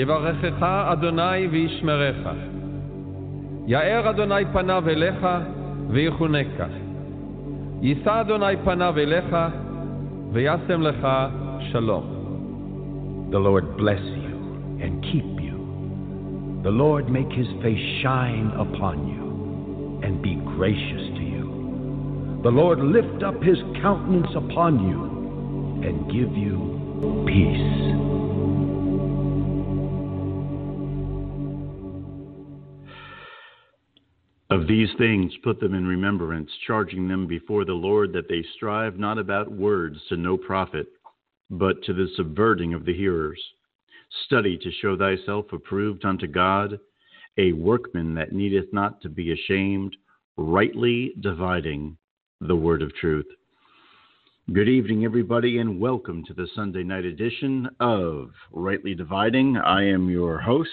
יברכך אדוני וישמרך. יאר אדוני פניו אליך ויחונך. יישא אדוני פניו אליך וישם לך שלום. The Lord bless you and keep you. The Lord make his face shine upon you and be gracious to you. The Lord lift up his countenance upon you and give you peace. Of these things put them in remembrance, charging them before the Lord that they strive not about words to no profit, but to the subverting of the hearers. Study to show thyself approved unto God, a workman that needeth not to be ashamed, rightly dividing the word of truth. Good evening, everybody, and welcome to the Sunday night edition of Rightly Dividing. I am your host,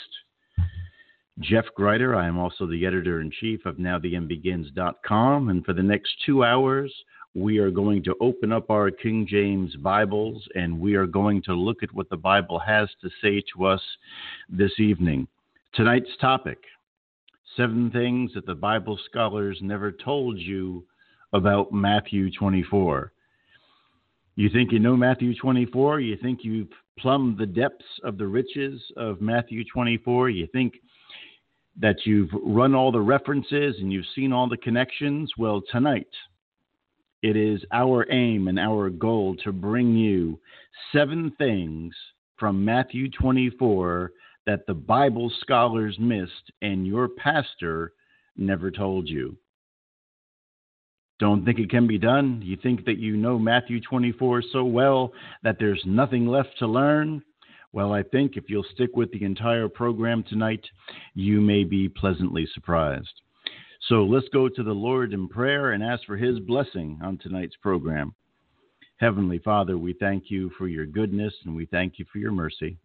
Jeff Greider. I am also the editor-in-chief of NowTheEndBegins.com, and for the next 2 hours, we are going to open up our King James Bibles, and we are going to look at what the Bible has to say to us this evening. Tonight's topic, 7 things that the Bible scholars never told you about Matthew 24. You think you know Matthew 24? You think you've plumbed the depths of the riches of Matthew 24? You think that you've run all the references and you've seen all the connections? Well, tonight, it is our aim and our goal to bring you 7 things from Matthew 24 that the Bible scholars missed and your pastor never told you. Don't think it can be done? You think that you know Matthew 24 so well that there's nothing left to learn? Well, I think if you'll stick with the entire program tonight, you may be pleasantly surprised. So let's go to the Lord in prayer and ask for his blessing on tonight's program. Heavenly Father, we thank you for your goodness and we thank you for your mercy.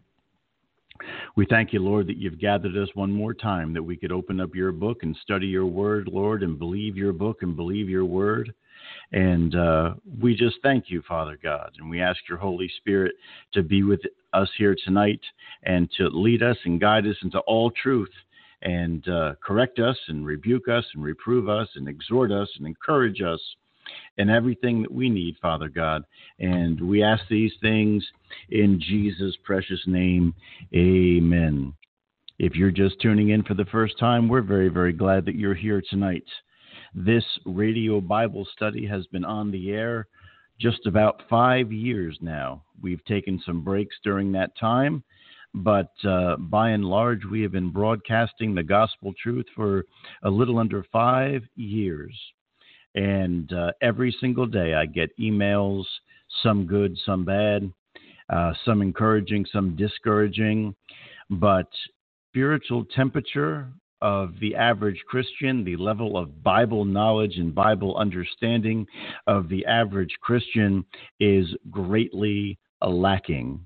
We thank you, Lord, that you've gathered us one more time, that we could open up your book and study your word, Lord, and believe your book and believe your word. And we just thank you, Father God, and we ask your Holy Spirit to be with us here tonight and to lead us and guide us into all truth and correct us and rebuke us and reprove us and exhort us and encourage us in everything that we need, Father God. And we ask these things in Jesus' precious name. Amen. If you're just tuning in for the first time, we're very, very glad that you're here tonight. This radio Bible study has been on the air just about 5 years now. We've taken some breaks during that time, but by and large, we have been broadcasting the gospel truth for a little under 5 years. And every single day I get emails, some good, some bad, some encouraging, some discouraging. But spiritual temperature of the average Christian, the level of Bible knowledge and Bible understanding of the average Christian is greatly lacking.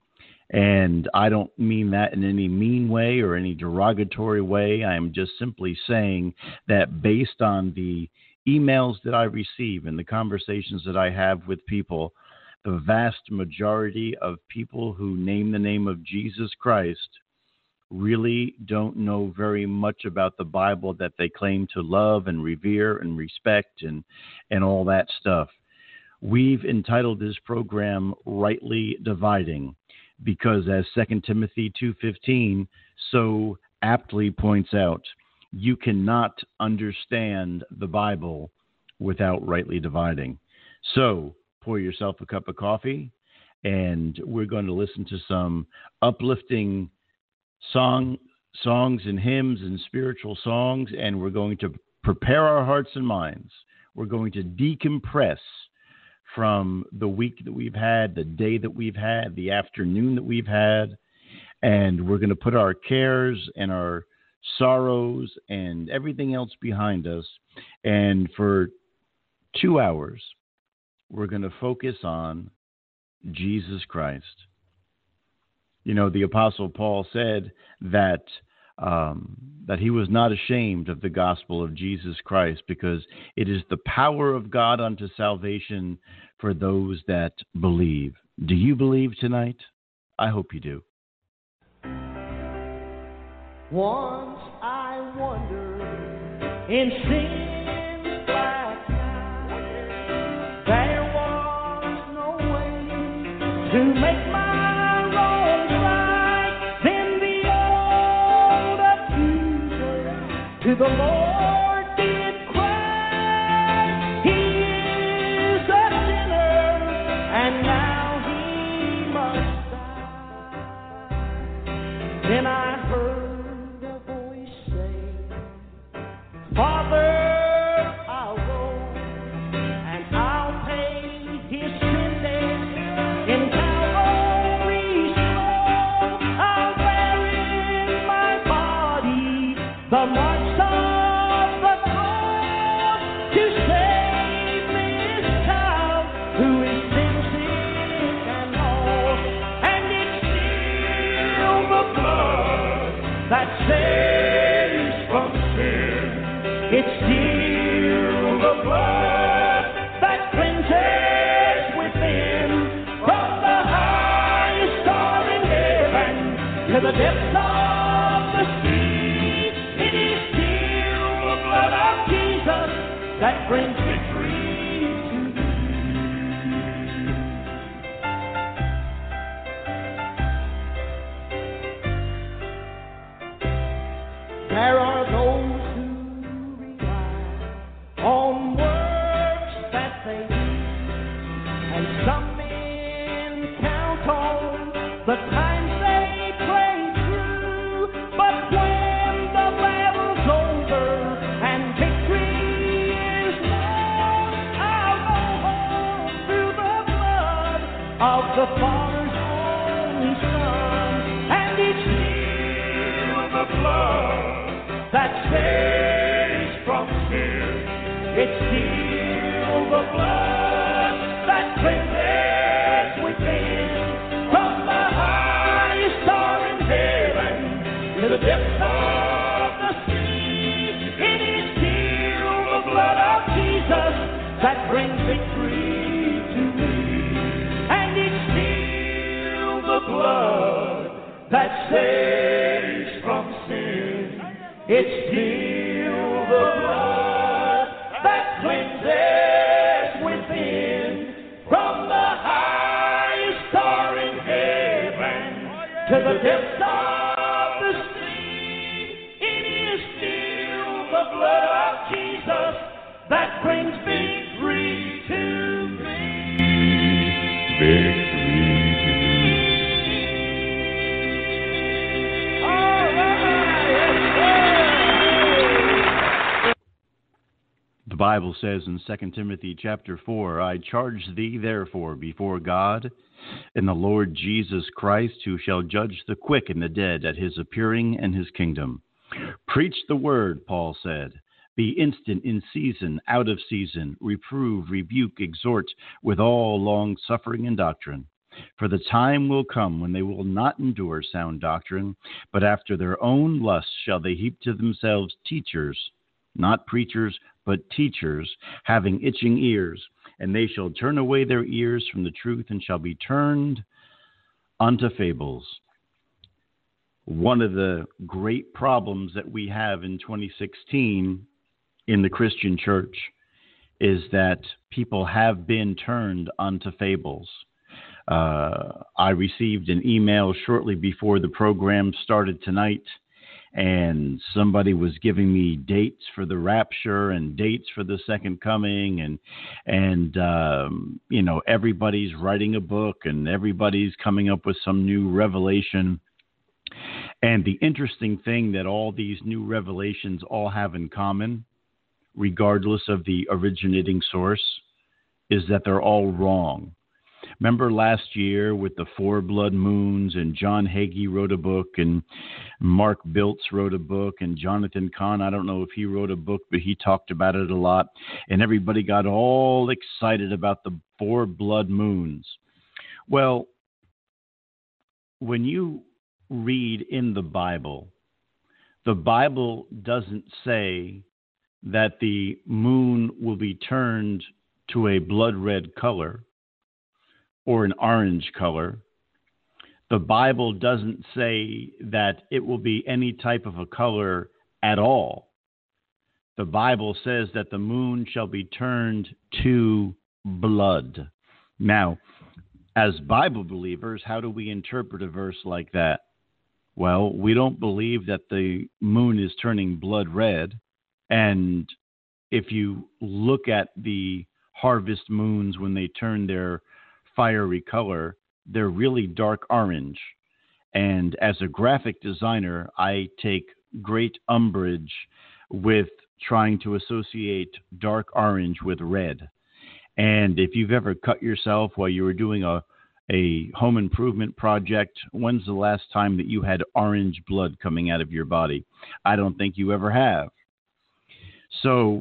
And I don't mean that in any mean way or any derogatory way. I am just simply saying that based on the emails that I receive and the conversations that I have with people, the vast majority of people who name the name of Jesus Christ really don't know very much about the Bible that they claim to love and revere and respect and all that stuff. We've entitled this program Rightly Dividing because, as 2 Timothy 2:15 so aptly points out, you cannot understand the Bible without rightly dividing. So pour yourself a cup of coffee, and we're going to listen to some uplifting songs and hymns and spiritual songs, and we're going to prepare our hearts and minds. We're going to decompress from the week that we've had, the day that we've had, the afternoon that we've had, and we're going to put our cares and our sorrows and everything else behind us. And for 2 hours, we're going to focus on Jesus Christ. You know, the Apostle Paul said that he was not ashamed of the gospel of Jesus Christ because it is the power of God unto salvation for those that believe. Do you believe tonight? I hope you do. Once I wandered in sin's black night. There was no way to make my wrongs right. Then the old accuser to the Lord did cry. He is a sinner, and now he must die. Then I heard a voice say, Father, I'll go and I'll pay his sin debt in Calvary's throne. I'll bear in my body the marks of the cross to save this child who is sin sick and lost. And it's still the blood that saves from sin. It's still the blood that cleanses within. From the highest star in heaven to the depths of the sea, it is still the blood of Jesus that brings victory to me. There are those who rely on works that they do, and some men count on the times they pray through. But when the battle's over and victory is won, I'll go home through the blood of the Father's only Son. And it's still the blood that saves from sin. It's still the blood that cleanses within. From the highest star in heaven to the depths of the sea, it is still the blood of Jesus that brings victory to me. And it's still the blood that saves from sin. It's still the blood that cleanses within. From the highest star in heaven to the depths of the sea, it is still the blood of Jesus that brings victory to me. Victory. The Bible says in 2 Timothy chapter 4, I charge thee therefore before God and the Lord Jesus Christ, who shall judge the quick and the dead at his appearing and his kingdom. Preach the word, Paul said. Be instant in season, out of season. Reprove, rebuke, exhort with all long suffering and doctrine. For the time will come when they will not endure sound doctrine, but after their own lusts shall they heap to themselves teachers, not preachers, but teachers, having itching ears, and they shall turn away their ears from the truth and shall be turned unto fables. One of the great problems that we have in 2016 in the Christian church is that people have been turned unto fables. I received an email shortly before the program started tonight, and somebody was giving me dates for the rapture and dates for the second coming, and you know, everybody's writing a book and everybody's coming up with some new revelation. And the interesting thing that all these new revelations all have in common, regardless of the originating source, is that they're all wrong. Remember last year with the 4 blood moons, and John Hagee wrote a book, and Mark Biltz wrote a book, and Jonathan Cahn, I don't know if he wrote a book, but he talked about it a lot, and everybody got all excited about the 4 blood moons. Well, when you read in the Bible doesn't say that the moon will be turned to a blood red color or an orange color. The Bible doesn't say that it will be any type of a color at all. The Bible says that the moon shall be turned to blood. Now, as Bible believers, how do we interpret a verse like that? Well, we don't believe that the moon is turning blood red. And if you look at the harvest moons when they turn their fiery color, they're really dark orange. And as a graphic designer, I take great umbrage with trying to associate dark orange with red. And if you've ever cut yourself while you were doing a home improvement project, when's the last time that you had orange blood coming out of your body? I don't think you ever have. So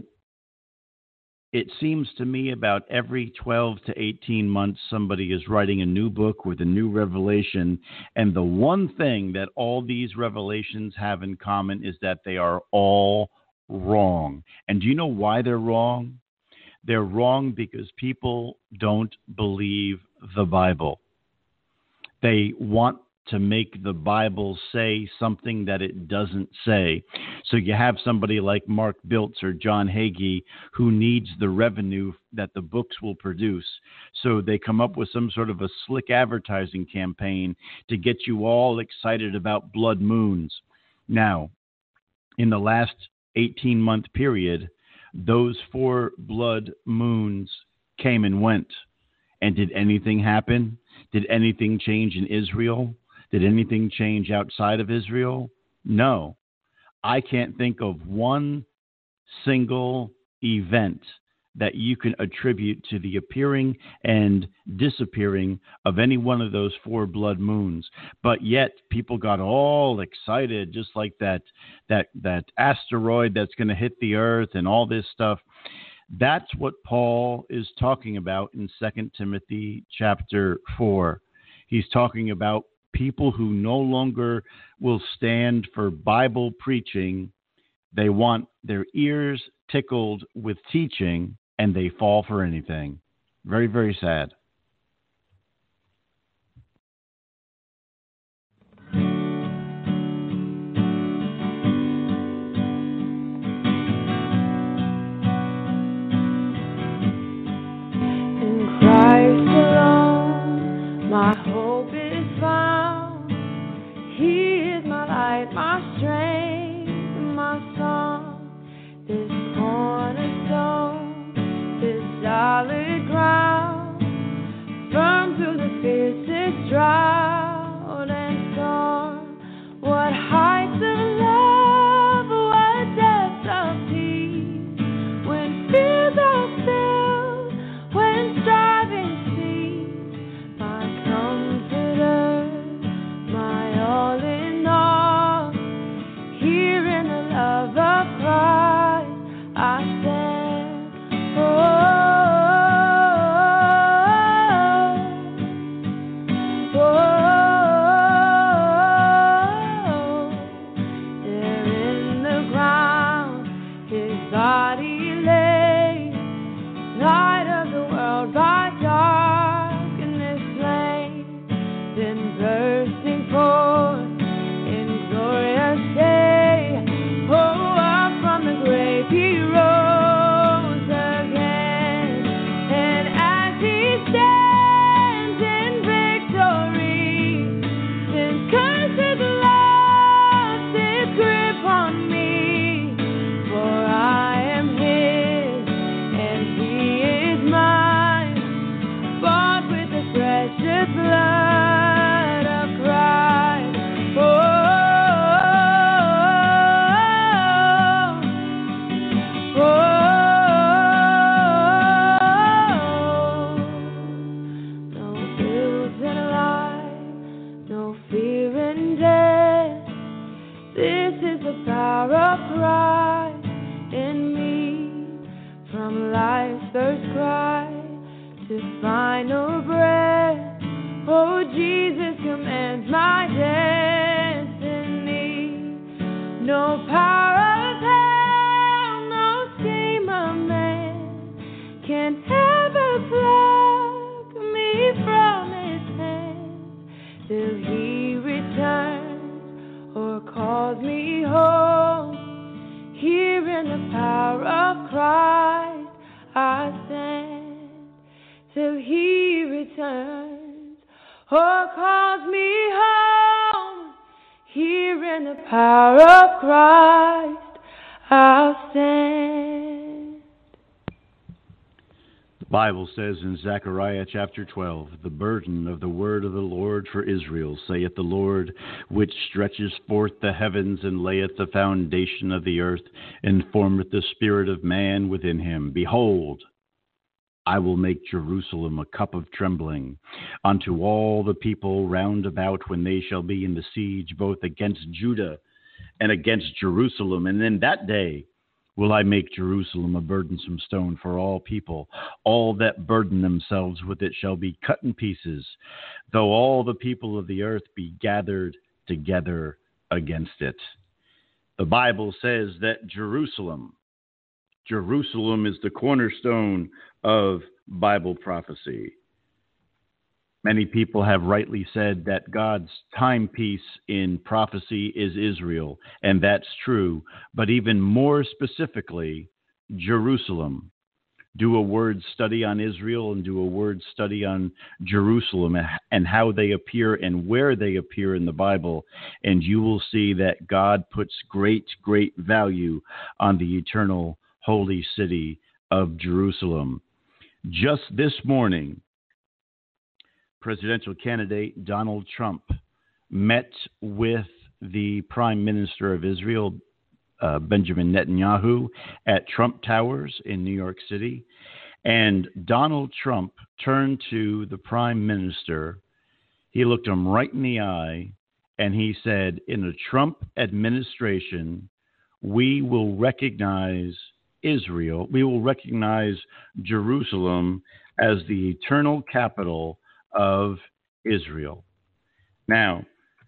it seems to me about every 12 to 18 months, somebody is writing a new book with a new revelation. And the one thing that all these revelations have in common is that they are all wrong. And do you know why they're wrong? They're wrong because people don't believe the Bible. They want to make the Bible say something that it doesn't say. So you have somebody like Mark Biltz or John Hagee who needs the revenue that the books will produce. So they come up with some sort of a slick advertising campaign to get you all excited about blood moons. Now, in the last 18-month period, those 4 blood moons came and went. And did anything happen? Did anything change in Israel? Did anything change outside of Israel? No. I can't think of one single event that you can attribute to the appearing and disappearing of any one of those 4 blood moons. But yet people got all excited, just like that asteroid that's going to hit the earth and all this stuff. That's what Paul is talking about in 2 Timothy chapter 4. He's talking about people who no longer will stand for Bible preaching. They want their ears tickled with teaching, and they fall for anything. Very, very sad. In Christ alone, my hope is found. He is my light, my strength, my song. This cornerstone, this solid ground, firm through the fiercest drought and storm. What heights of love, what depths of peace, when fears are filled, when striving cease, my comforter, my all in all, here in the love of Christ I stand. There in the ground his body lay, light of the world by darkness slain, then bursting forth in glorious day. Oh, up from the grave he rose again, and as he stands in victory, since cursed lost its grip on me, for I am his and he is mine, bought with the precious blood of Christ. No guilt and life, no fear and death. This is the power of Christ in me, from life's first cry to final breath. Oh, Jesus commands my destiny. No power of hell, no scheme of man can ever pluck me from his hand till he Oh, calls me home. Here in the power of Christ, I'll stand. The Bible says in Zechariah chapter 12, the burden of the word of the Lord for Israel, saith the Lord, which stretches forth the heavens and layeth the foundation of the earth, and formeth the spirit of man within him. Behold, I will make Jerusalem a cup of trembling unto all the people round about when they shall be in the siege, both against Judah and against Jerusalem. And in that day will I make Jerusalem a burdensome stone for all people. All that burden themselves with it shall be cut in pieces, though all the people of the earth be gathered together against it. The Bible says that Jerusalem is the cornerstone of Bible prophecy. Many people have rightly said that God's timepiece in prophecy is Israel, and that's true. But even more specifically, Jerusalem. Do a word study on Israel and do a word study on Jerusalem and how they appear and where they appear in the Bible, and you will see that God puts great, great value on the eternal holy city of Jerusalem. Just this morning, presidential candidate Donald Trump met with the Prime Minister of Israel, Benjamin Netanyahu, at Trump Towers in New York City. And Donald Trump turned to the Prime Minister. He looked him right in the eye, and he said, in the Trump administration, we will recognize Israel, we will recognize Jerusalem as the eternal capital of Israel. Now,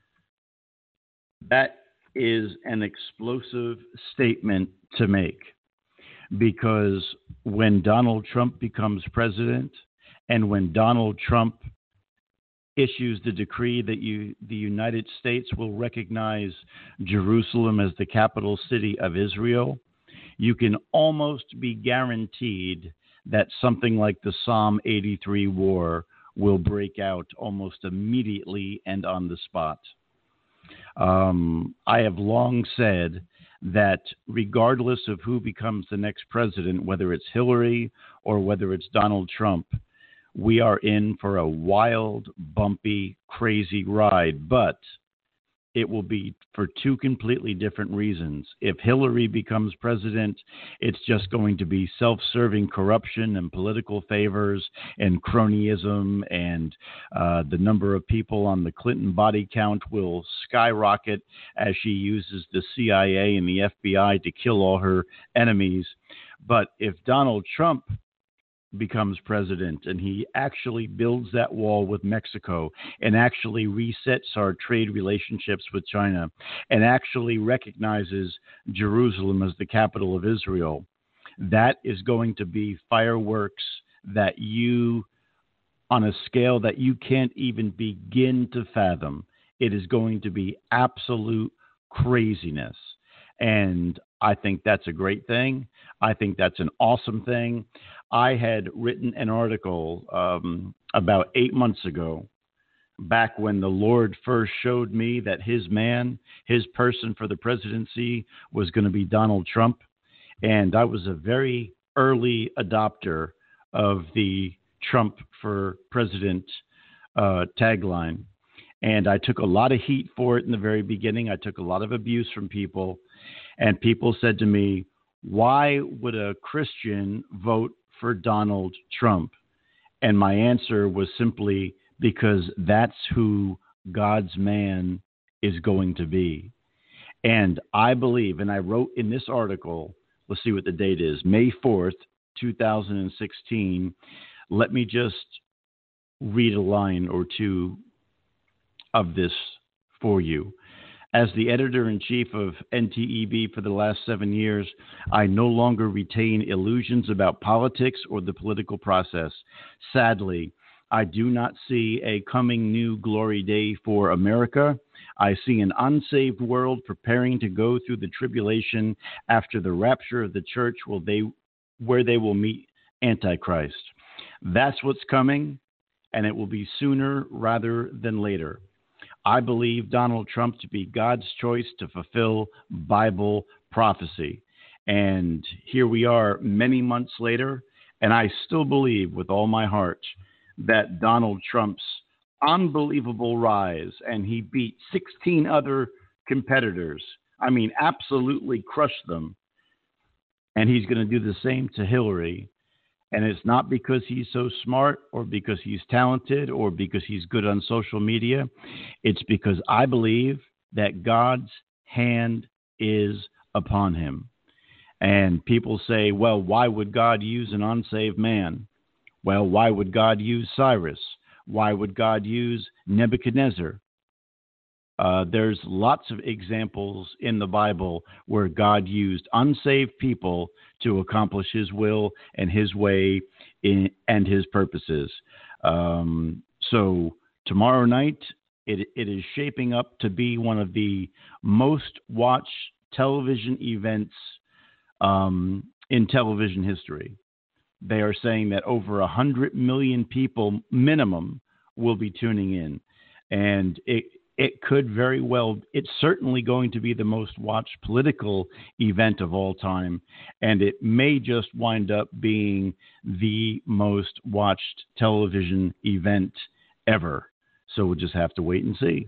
that is an explosive statement to make, because when Donald Trump becomes president and when Donald Trump issues the decree that the United States will recognize Jerusalem as the capital city of Israel, you can almost be guaranteed that something like the Psalm 83 war will break out almost immediately and on the spot. I have long said that regardless of who becomes the next president, whether it's Hillary or whether it's Donald Trump, we are in for a wild, bumpy, crazy ride. But it will be for two completely different reasons. If Hillary becomes president, it's just going to be self-serving corruption and political favors and cronyism, and the number of people on the Clinton body count will skyrocket as she uses the CIA and the FBI to kill all her enemies. But if Donald Trump becomes president and he actually builds that wall with Mexico and actually resets our trade relationships with China and actually recognizes Jerusalem as the capital of Israel, that is going to be fireworks that you, on a scale that you can't even begin to fathom. It is going to be absolute craziness. And I think that's a great thing. I think that's an awesome thing. I had written an article about 8 months ago, back when the Lord first showed me that his person for the presidency was going to be Donald Trump. And I was a very early adopter of the Trump for president tagline. And I took a lot of heat for it in the very beginning. I took a lot of abuse from people. And people said to me, why would a Christian vote for Donald Trump? And my answer was simply because that's who God's man is going to be. And I believe, and I wrote in this article, let's see what the date is, May 4th, 2016. Let me just read a line or two of this for you. As the editor-in-chief of NTEB for the last 7 years, I no longer retain illusions about politics or the political process. Sadly, I do not see a coming new glory day for America. I see an unsaved world preparing to go through the tribulation after the rapture of the church, where they will meet Antichrist. That's what's coming, and it will be sooner rather than later. I believe Donald Trump to be God's choice to fulfill Bible prophecy. And here we are many months later, and I still believe with all my heart that Donald Trump's unbelievable rise, and he beat 16 other competitors. I mean, absolutely crushed them. And he's going to do the same to Hillary. And it's not because he's so smart or because he's talented or because he's good on social media. It's because I believe that God's hand is upon him. And people say, well, why would God use an unsaved man? Well, why would God use Cyrus? Why would God use Nebuchadnezzar? There's lots of examples in the Bible where God used unsaved people to accomplish his will and his way and his purposes. So tomorrow night, it is shaping up to be one of the most watched television events in television history. They are saying that over 100 million people minimum will be tuning in. And it could very well, it's certainly going to be the most watched political event of all time. And it may just wind up being the most watched television event ever. So we'll just have to wait and see.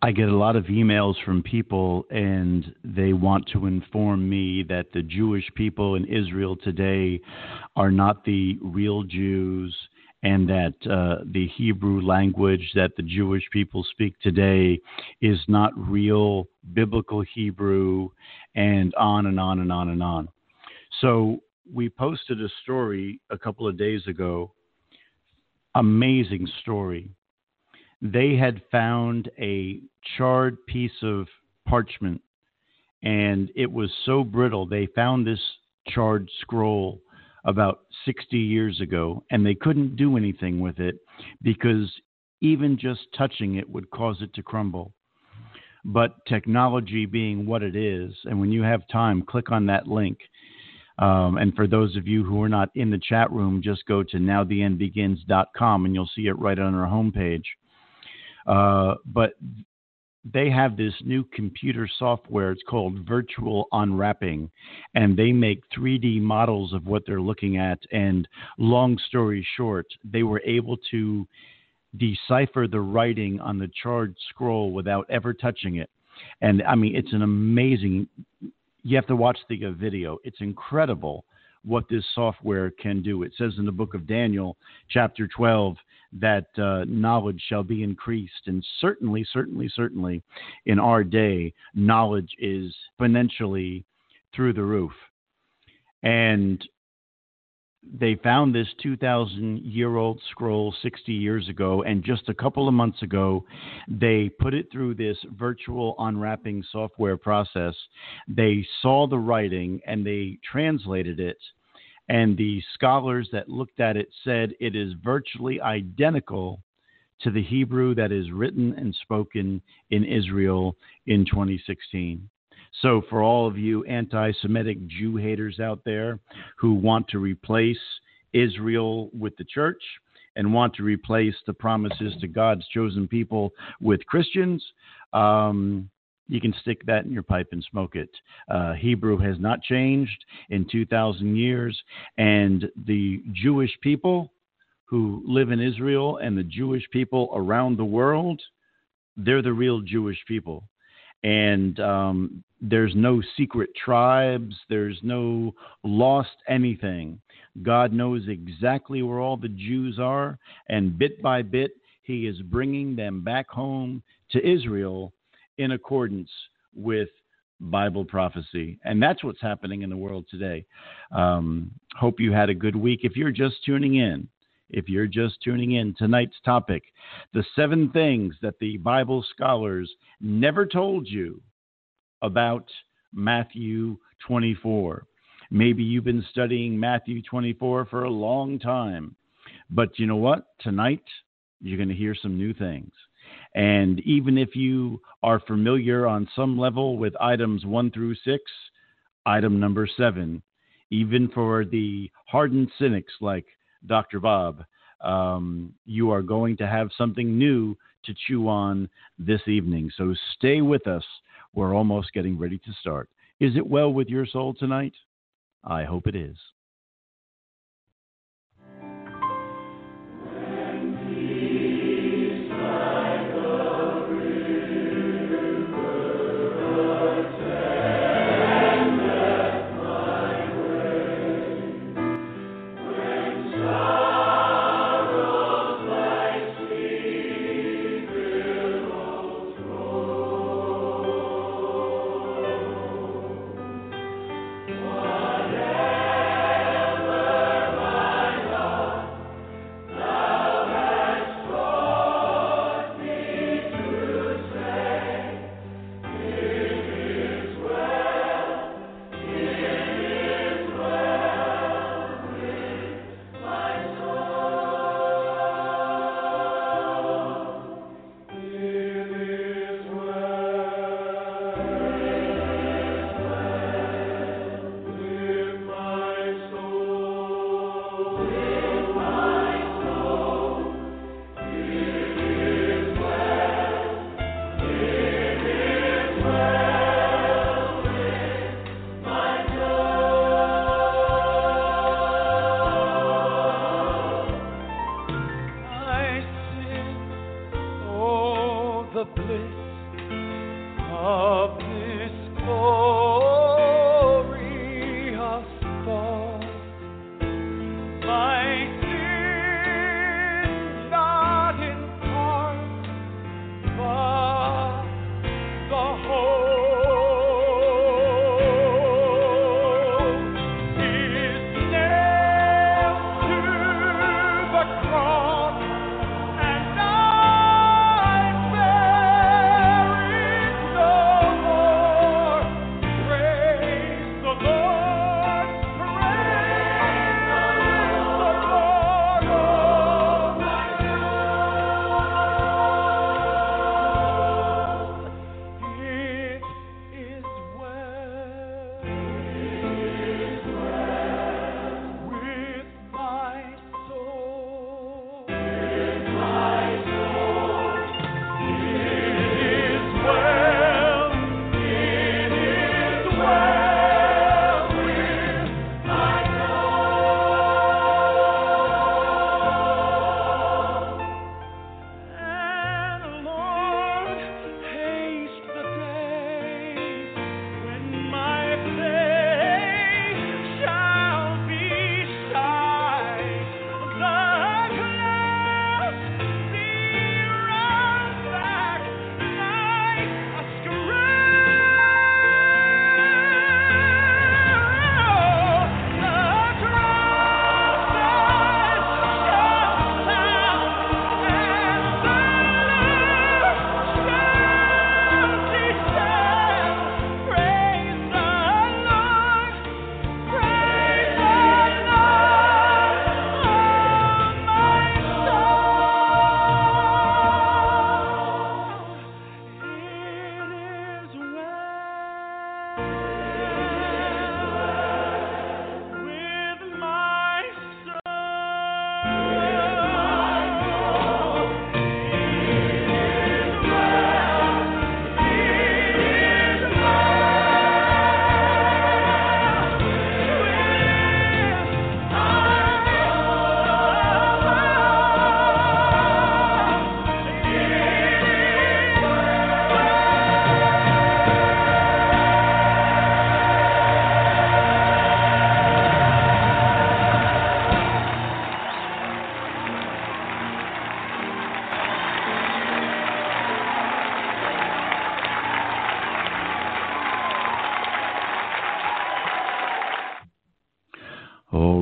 I get a lot of emails from people, and they want to inform me that the Jewish people in Israel today are not the real Jews, and that the Hebrew language that the Jewish people speak today is not real biblical Hebrew, and on and on and on and on. So we posted a story a couple of days ago, amazing story. They had found a charred piece of parchment, and it was so brittle. They found this charred scroll about 60 years ago, and they couldn't do anything with it because even just touching it would cause it to crumble. But technology being what it is, and when you have time, click on that link. And for those of you who are not in the chat room, just go to nowtheendbegins.com, and you'll see it right on our homepage. But they have this new computer software. It's called Virtual Unwrapping, and they make 3D models of what they're looking at. And long story short, they were able to decipher the writing on the charred scroll without ever touching it. And I mean, it's an amazing, you have to watch the video. It's incredible what this software can do. It says in the book of Daniel, chapter 12, that knowledge shall be increased. And certainly in our day, knowledge is exponentially through the roof. And they found this 2,000-year-old scroll 60 years ago, and just a couple of months ago, they put it through this virtual unwrapping software process. They saw the writing, and they translated it, and the scholars that looked at it said it is virtually identical to the Hebrew that is written and spoken in Israel in 2016. So for all of you anti-Semitic Jew haters out there who want to replace Israel with the church and want to replace the promises to God's chosen people with Christians, you can stick that in your pipe and smoke it. Hebrew has not changed in 2,000 years, and the Jewish people who live in Israel and the Jewish people around the world, they're the real Jewish people. And there's no secret tribes. There's no lost anything. God knows exactly where all the Jews are, and bit by bit, he is bringing them back home to Israel in accordance with Bible prophecy. And that's what's happening in the world today. Hope you had a good week. If you're just tuning in, tonight's topic, the 7 things that the Bible scholars never told you about Matthew 24. Maybe you've been studying Matthew 24 for a long time, but you know what? Tonight, you're going to hear some new things. And even if you are familiar on some level with items 1 through 6, item number 7, even for the hardened cynics like Dr. Bob, you are going to have something new to chew on this evening. So stay with us. We're almost getting ready to start. Is it well with your soul tonight? I hope it is. the bliss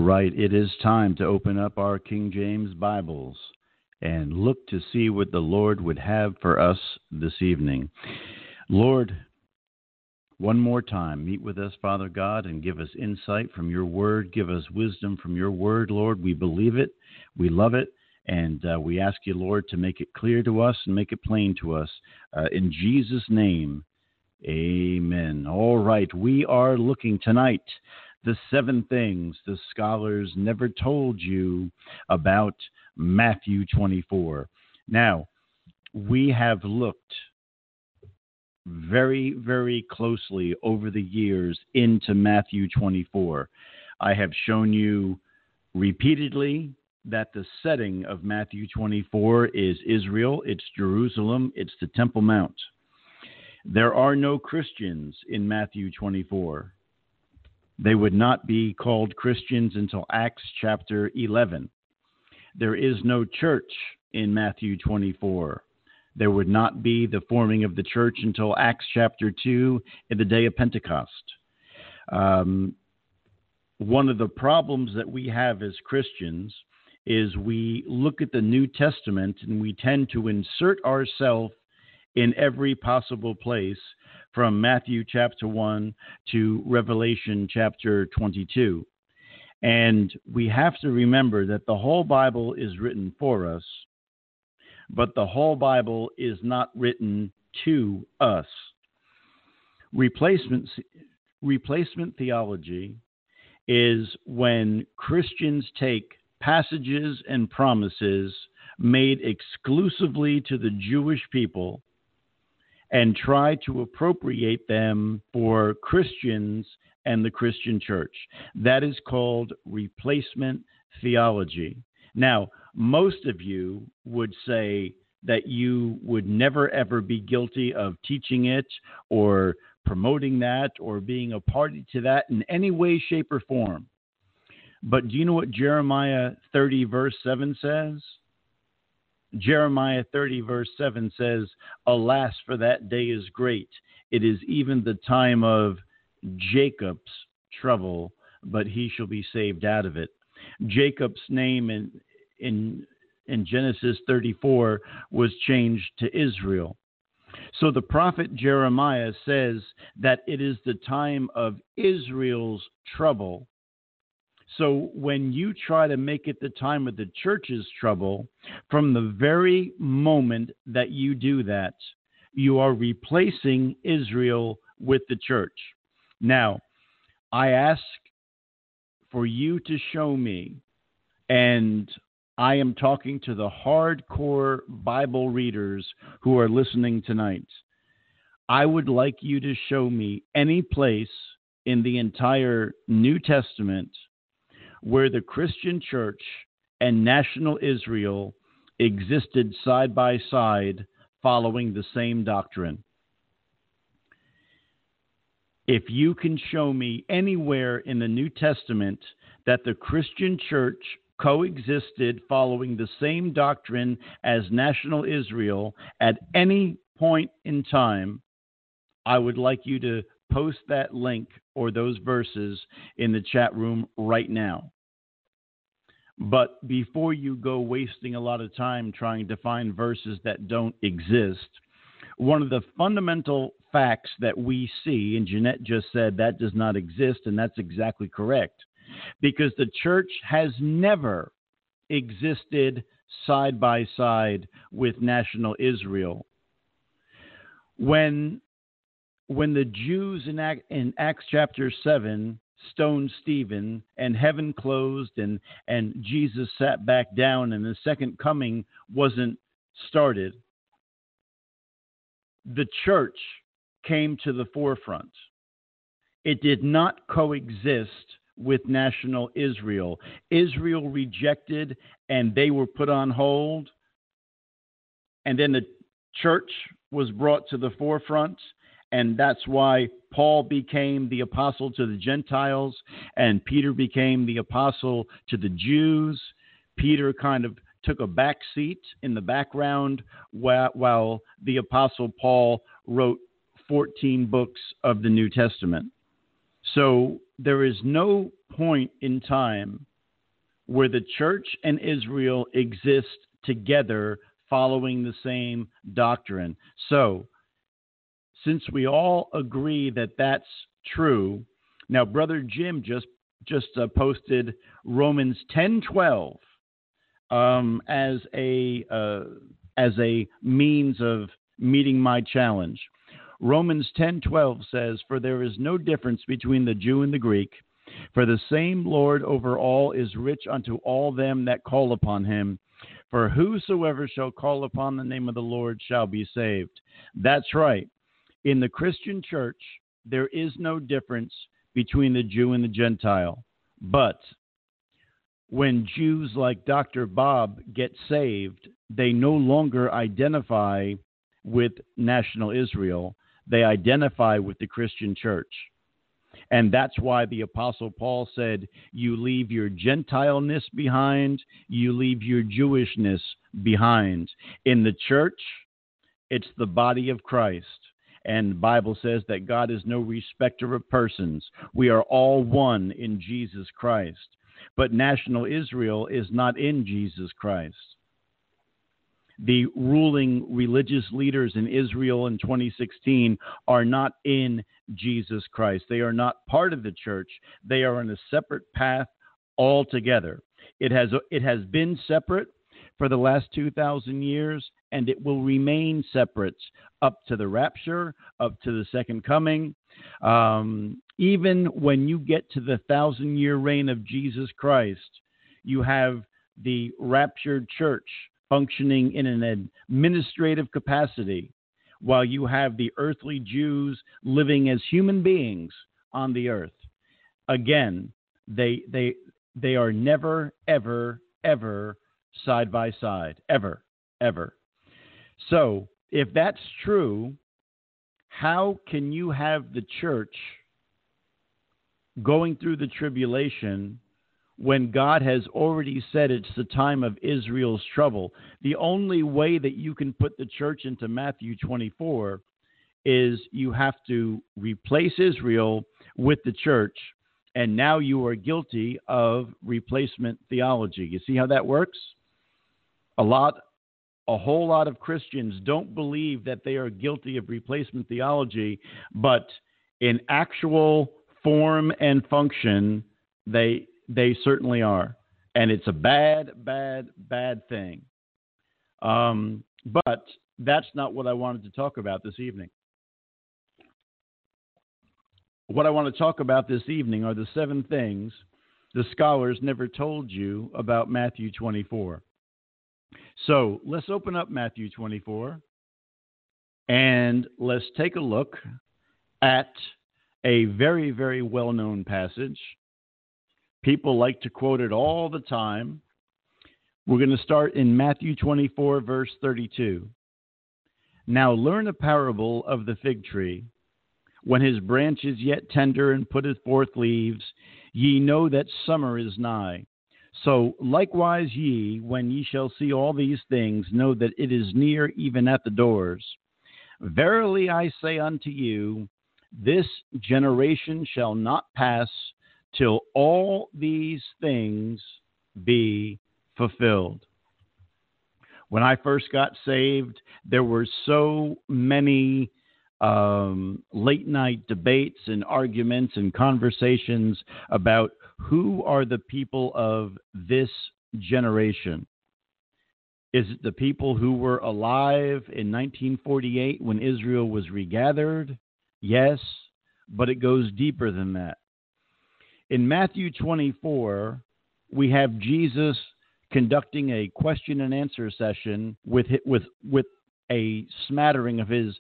right, it is time to open up our King James Bibles and look to see what the Lord would have for us this evening. Lord, one more time, meet with us, Father God, and give us insight from your word. Give us wisdom from your word, Lord. We believe it. We love it. And we ask you, Lord, to make it clear to us and make it plain to us. In Jesus' name, amen. All right, we are looking tonight the 7 things the scholars never told you about Matthew 24. Now, we have looked very, very closely over the years into Matthew 24. I have shown you repeatedly that the setting of Matthew 24 is Israel, it's Jerusalem, it's the Temple Mount. There are no Christians in Matthew 24. They would not be called Christians until Acts chapter 11. There is no church in Matthew 24. There would not be the forming of the church until Acts chapter 2 in the day of Pentecost. One of the problems that we have as Christians is we look at the New Testament and we tend to insert ourselves in every possible place from Matthew chapter 1 to Revelation chapter 22. And we have to remember that the whole Bible is written for us, but the whole Bible is not written to us. Replacement theology is when Christians take passages and promises made exclusively to the Jewish people and try to appropriate them for Christians and the Christian church. That is called replacement theology. Now, most of you would say that you would never, ever be guilty of teaching it or promoting that or being a party to that in any way, shape, or form. But do you know what Jeremiah 30, verse 7 says? Jeremiah 30, verse 7 says, "Alas, for that day is great. It is even the time of Jacob's trouble, but he shall be saved out of it." Jacob's name in Genesis 34 was changed to Israel. So the prophet Jeremiah says that it is the time of Israel's trouble. So when you try to make it the time of the church's trouble, from the very moment that you do that, you are replacing Israel with the church. Now, I ask for you to show me, and I am talking to the hardcore Bible readers who are listening tonight. I would like you to show me any place in the entire New Testament where the Christian church and national Israel existed side by side following the same doctrine. If you can show me anywhere in the New Testament that the Christian church coexisted following the same doctrine as national Israel at any point in time, I would like you to post that link or those verses in the chat room right now. But before you go wasting a lot of time trying to find verses that don't exist, one of the fundamental facts that we see, and Jeanette just said that does not exist, and that's exactly correct, because the church has never existed side by side with national Israel. When the Jews in Acts chapter 7 stoned Stephen and heaven closed and Jesus sat back down and the second coming wasn't started, the church came to the forefront. It did not coexist with national Israel. Israel rejected and they were put on hold. And then the church was brought to the forefront. And that's why Paul became the apostle to the Gentiles and Peter became the apostle to the Jews. Peter kind of took a back seat in the background while the apostle Paul wrote 14 books of the New Testament. So there is no point in time where the church and Israel exist together following the same doctrine. So, since we all agree that that's true, now Brother Jim just posted Romans 10:12 as a means of meeting my challenge. Romans 10:12 says, "For there is no difference between the Jew and the Greek, for the same Lord over all is rich unto all them that call upon him. For whosoever shall call upon the name of the Lord shall be saved." That's right. In the Christian church, there is no difference between the Jew and the Gentile. But when Jews like Dr. Bob get saved, they no longer identify with national Israel. They identify with the Christian church. And that's why the Apostle Paul said, you leave your Gentileness behind, you leave your Jewishness behind. In the church, it's the body of Christ. And the Bible says that God is no respecter of persons. We are all one in Jesus Christ. But national Israel is not in Jesus Christ. The ruling religious leaders in Israel in 2016 are not in Jesus Christ. They are not part of the church. They are on a separate path altogether. It has been separate for the last 2,000 years, and it will remain separate up to the rapture, up to the second coming. Even when you get to the 1,000-year reign of Jesus Christ, you have the raptured church functioning in an administrative capacity, while you have the earthly Jews living as human beings on the earth. Again, they are never, ever, ever side by side, ever, ever. So, if that's true, how can you have the church going through the tribulation when God has already said it's the time of Israel's trouble? The only way that you can put the church into Matthew 24 is you have to replace Israel with the church, and now you are guilty of replacement theology. You see how that works? A whole lot of Christians don't believe that they are guilty of replacement theology, but in actual form and function, they certainly are. And it's a bad, bad, bad thing. But that's not what I wanted to talk about this evening. What I want to talk about this evening are the 7 things the scholars never told you about Matthew 24. So let's open up Matthew 24 and let's take a look at a very, very well-known passage. People like to quote it all the time. We're going to start in Matthew 24, verse 32. "Now learn a parable of the fig tree. When his branch is yet tender and putteth forth leaves, ye know that summer is nigh. So likewise ye, when ye shall see all these things, know that it is near, even at the doors. Verily I say unto you, this generation shall not pass till all these things be fulfilled." When I first got saved, there were so many late night debates and arguments and conversations about who are the people of this generation. Is it the people who were alive in 1948 when Israel was regathered? Yes, but it goes deeper than that. In Matthew 24, we have Jesus conducting a question and answer session with a smattering of his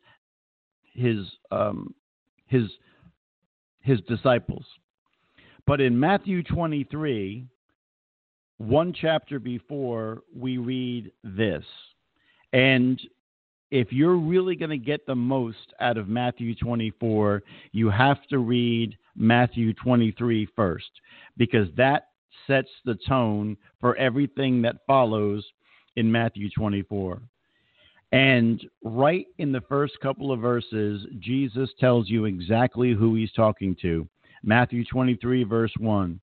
disciples. But in Matthew 23, one chapter before, we read this. And if you're really going to get the most out of Matthew 24, you have to read Matthew 23 first, because that sets the tone for everything that follows in Matthew 24. And right in the first couple of verses, Jesus tells you exactly who he's talking to. Matthew 23, verse 1.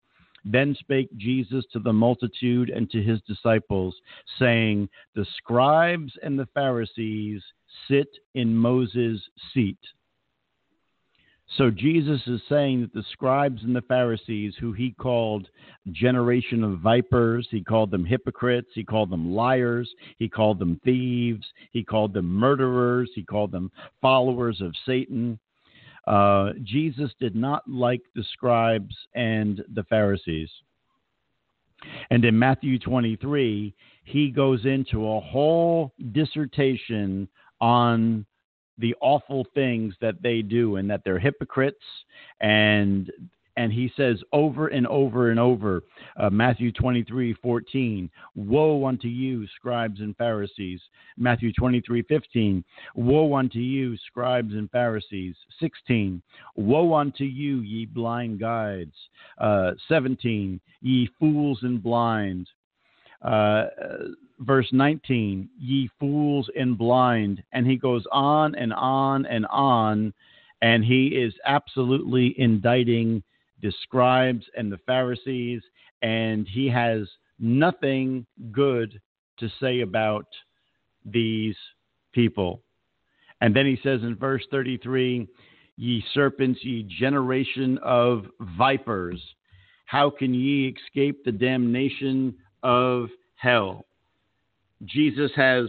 Then spake Jesus to the multitude and to his disciples, saying, the scribes and the Pharisees sit in Moses' seat. So Jesus is saying that the scribes and the Pharisees, who he called generation of vipers, he called them hypocrites, he called them liars, he called them thieves, he called them murderers, he called them followers of Satan. Jesus did not like the scribes and the Pharisees. And in Matthew 23, he goes into a whole dissertation on the awful things that they do and that they're hypocrites. And he says over and over and over, Matthew 23:14, woe unto you, scribes and Pharisees. Matthew 23:15, woe unto you, scribes and Pharisees. 16, woe unto you, ye blind guides. 17, ye fools and blind. Verse 19, ye fools and blind. And he goes on and on and on, and he is absolutely indicting the scribes and the Pharisees, and he has nothing good to say about these people. And then he says in verse 33, ye serpents, ye generation of vipers, how can ye escape the damnation of hell? Jesus has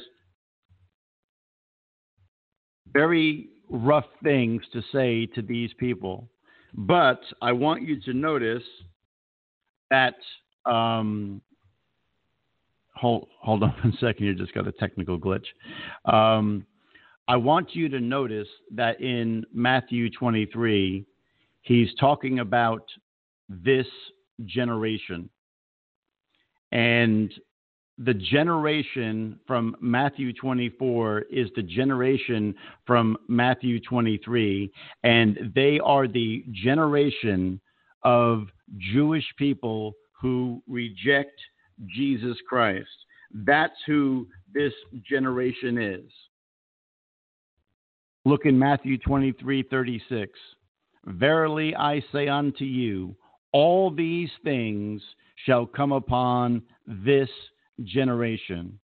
very rough things to say to these people. But I want you to notice that, hold on 1 second, you just got a technical glitch. I want you to notice that in Matthew 23, he's talking about this generation. And the generation from Matthew 24 is the generation from Matthew 23, and they are the generation of Jewish people who reject Jesus Christ. That's who this generation is. Look in Matthew 23:36. Verily I say unto you, all these things shall come upon this generation.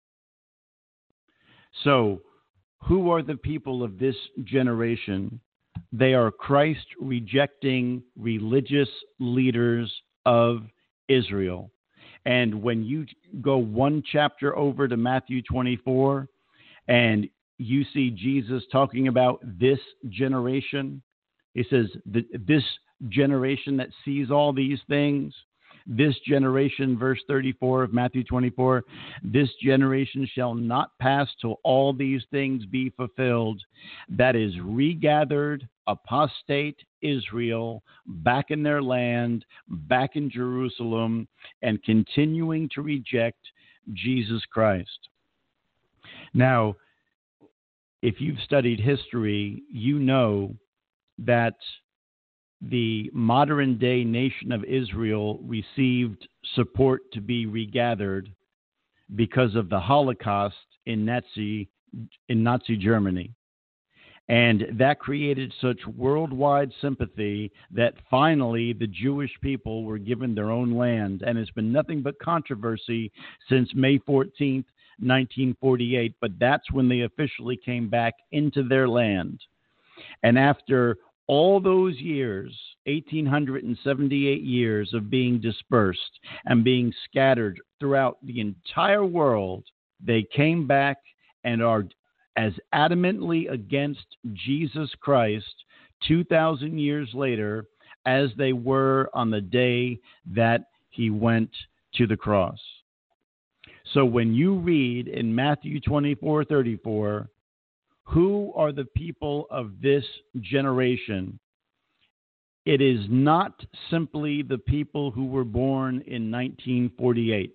So, who are the people of this generation? They are Christ-rejecting religious leaders of Israel. And when you go one chapter over to Matthew 24, and you see Jesus talking about this generation, he says, this generation that sees all these things, this generation, verse 34 of Matthew 24, this generation shall not pass till all these things be fulfilled. That is regathered, apostate Israel back in their land, back in Jerusalem, and continuing to reject Jesus Christ. Now, if you've studied history, you know that the modern day nation of Israel received support to be regathered because of the Holocaust in Nazi Germany. And that created such worldwide sympathy that finally the Jewish people were given their own land. And it's been nothing but controversy since May 14th, 1948. But that's when they officially came back into their land. And after all those years, 1,878 years of being dispersed and being scattered throughout the entire world, they came back and are as adamantly against Jesus Christ 2,000 years later as they were on the day that he went to the cross. So when you read in Matthew 24:34, who are the people of this generation? It is not simply the people who were born in 1948.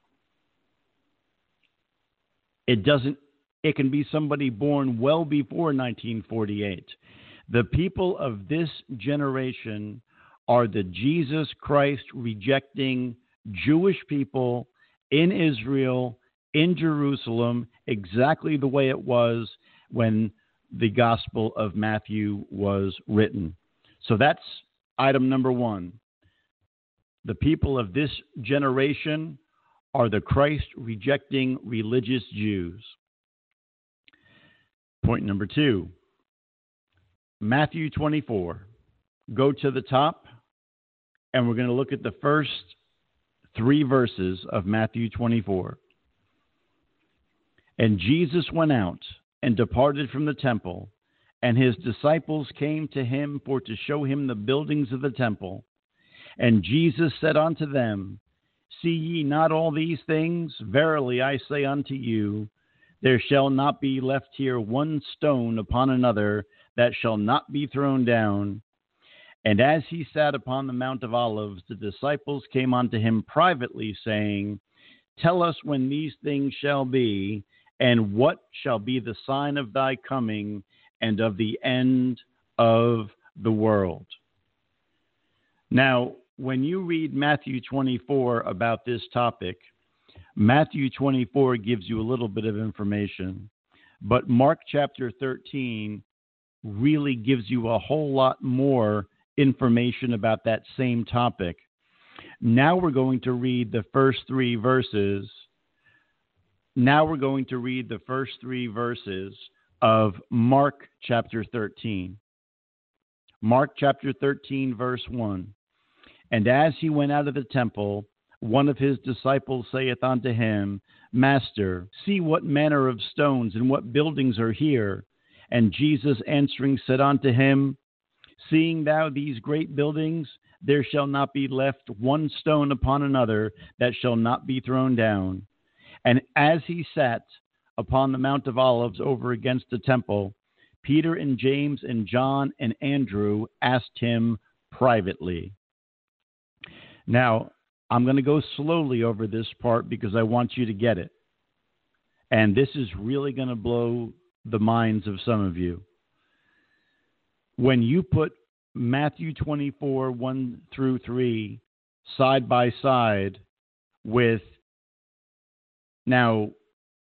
It can be somebody born well before 1948. The people of this generation are the Jesus Christ rejecting Jewish people in Israel, in Jerusalem, exactly the way it was when the Gospel of Matthew was written. So that's item number one. The people of this generation are the Christ-rejecting religious Jews. Point number 2, Matthew 24. Go to the top, and we're going to look at the first 3 verses of Matthew 24. And Jesus went out and departed from the temple, and his disciples came to him for to show him the buildings of the temple. And Jesus said unto them, See ye not all these things? Verily I say unto you, there shall not be left here one stone upon another that shall not be thrown down. And as he sat upon the Mount of Olives, the disciples came unto him privately, saying, Tell us when these things shall be, and what shall be the sign of thy coming and of the end of the world. Now, when you read Matthew 24 about this topic, Matthew 24 gives you a little bit of information, but Mark chapter 13 really gives you a whole lot more information about that same topic. Now we're going to read the first 3 verses. Of Mark chapter 13. Mark chapter 13, verse 1. And as he went out of the temple, one of his disciples saith unto him, Master, see what manner of stones and what buildings are here. And Jesus answering said unto him, Seeing thou these great buildings, there shall not be left one stone upon another that shall not be thrown down. And as he sat upon the Mount of Olives over against the temple, Peter and James and John and Andrew asked him privately. Now, I'm going to go slowly over this part because I want you to get it. And this is really going to blow the minds of some of you. When you put Matthew 24, 1 through 3 side by side with, now,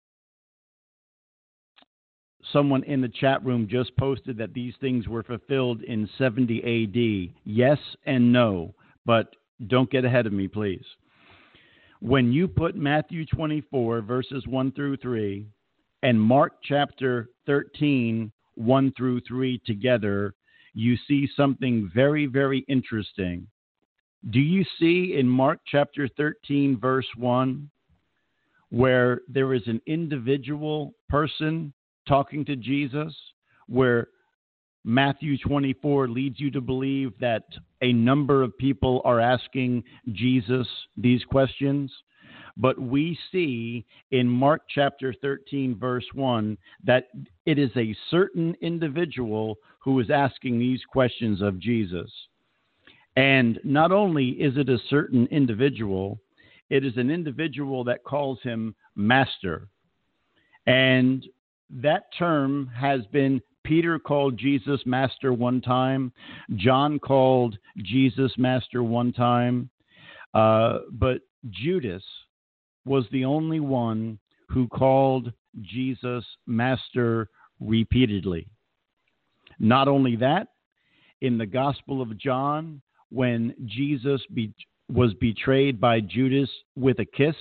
someone in the chat room just posted that these things were fulfilled in 70 AD. Yes and no, but don't get ahead of me, please. When you put Matthew 24, verses 1 through 3, and Mark chapter 13, 1 through 3 together, you see something very, very interesting. Do you see in Mark chapter 13, verse 1, where there is an individual person talking to Jesus, where Matthew 24 leads you to believe that a number of people are asking Jesus these questions? But we see in Mark chapter 13, verse 1, that it is a certain individual who is asking these questions of Jesus. And not only is it a certain individual, it is an individual that calls him Master. And that term has been, Peter called Jesus Master one time. John called Jesus Master one time. But Judas was the only one who called Jesus Master repeatedly. Not only that, in the Gospel of John, when Jesus was betrayed by Judas with a kiss,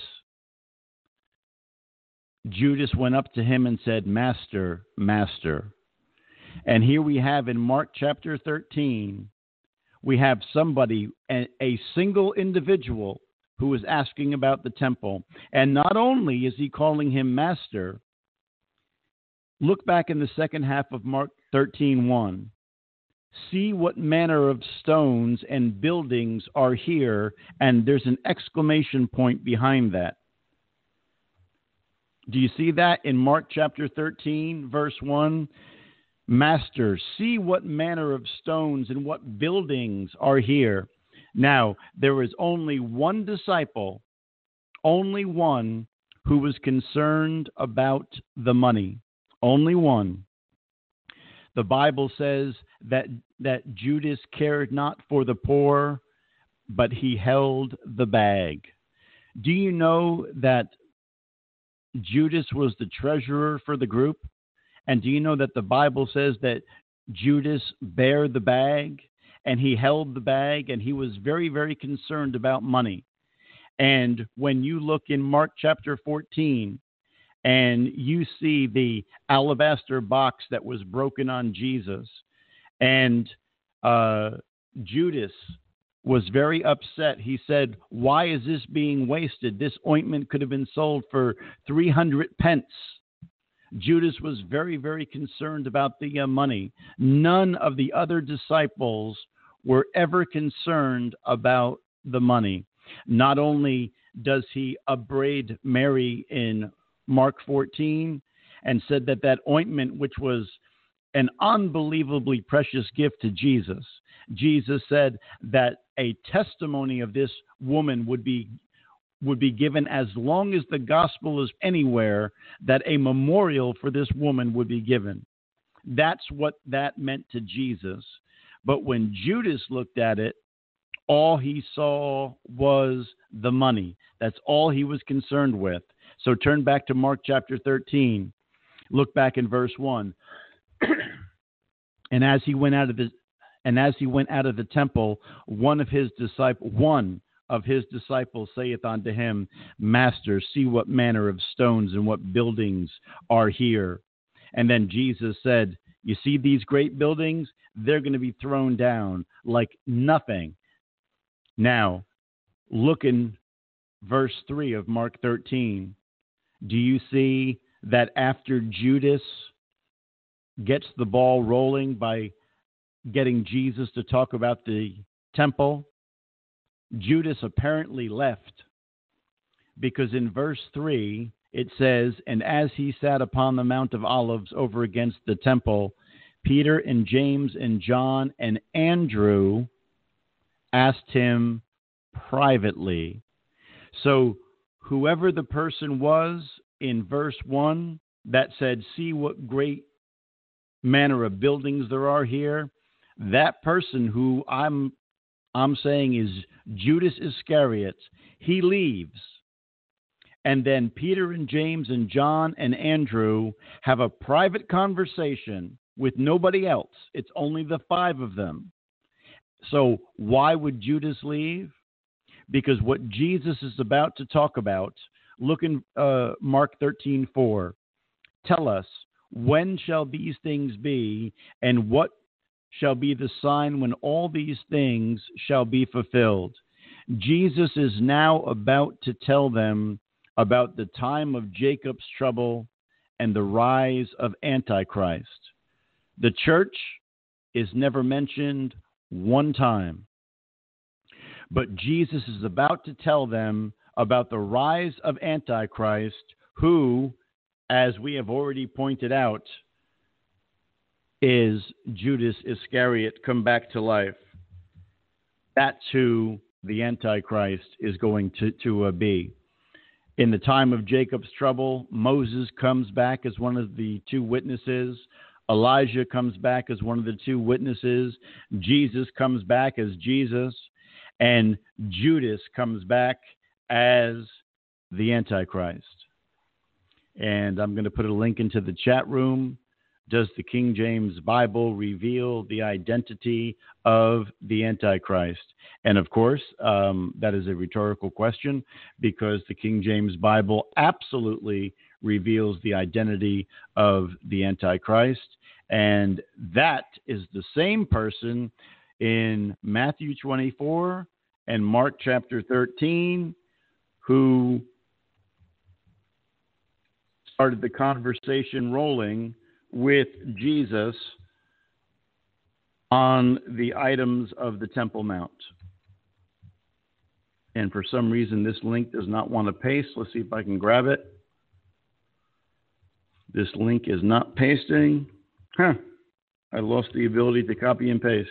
Judas went up to him and said, Master, Master. And here we have in Mark chapter 13, we have somebody, a single individual, who is asking about the temple. And not only is he calling him Master, look back in the second half of Mark 13:1. See what manner of stones and buildings are here, and there's an exclamation point behind that. Do you see that in Mark chapter 13, verse 1? Master, see what manner of stones and what buildings are here. Now, there was only one disciple, only one who was concerned about the money. Only one. The Bible says that Judas cared not for the poor, but he held the bag. Do you know that Judas was the treasurer for the group? And do you know that the Bible says that Judas bare the bag? and he held the bag, and he was very, very concerned about money. And when you look in Mark chapter 14, and you see the alabaster box that was broken on Jesus, and Judas was very upset. He said, "Why is this being wasted? This ointment could have been sold for 300 pence. Judas was very, very concerned about the money. None of the other disciples were ever concerned about the money. Not only does he upbraid Mary in Mark 14 and said that that ointment, which was an unbelievably precious gift to Jesus, Jesus said that a testimony of this woman would be given as long as the gospel is anywhere, that a memorial for this woman would be given. That's what that meant to Jesus. But when Judas looked at it, all he saw was the money. That's all he was concerned with. So turn back to Mark chapter 13. Look back in verse 1. And as he went out of the temple, one of his disciples saith unto him, Master, see what manner of stones and what buildings are here. And then Jesus said, you see these great buildings? They're going to be thrown down like nothing. Now, look in verse 3 of Mark 13. Do you see that after Judas gets the ball rolling by getting Jesus to talk about the temple, Judas apparently left, because in verse 3 it says, and as he sat upon the Mount of Olives over against the temple, Peter and James and John and Andrew asked him privately. So whoever the person was in verse 1 that said, see what great manner of buildings there are here, that person who I'm saying is Judas Iscariot, he leaves. And then Peter and James and John and Andrew have a private conversation with nobody else. It's only the five of them. So why would Judas leave? Because what Jesus is about to talk about, look in Mark 13:4. Tell us, when shall these things be, and what shall be the sign when all these things shall be fulfilled? Jesus is now about to tell them about the time of Jacob's trouble and the rise of Antichrist. The church is never mentioned one time, but Jesus is about to tell them about the rise of Antichrist, who, as we have already pointed out, is Judas Iscariot come back to life. That's who the Antichrist is going to be. In the time of Jacob's trouble, Moses comes back as one of the two witnesses. Elijah comes back as one of the two witnesses. Jesus comes back as Jesus. And Judas comes back as the Antichrist. And I'm going to put a link into the chat room. Does the King James Bible reveal the identity of the Antichrist? And of course, that is a rhetorical question, because the King James Bible absolutely reveals the identity of the Antichrist. And that is the same person in Matthew 24 and Mark chapter 13 who started the conversation rolling with Jesus on the items of the Temple Mount. And for some reason, this link does not want to paste. Let's see if I can grab it. This link is not pasting. I lost the ability to copy and paste.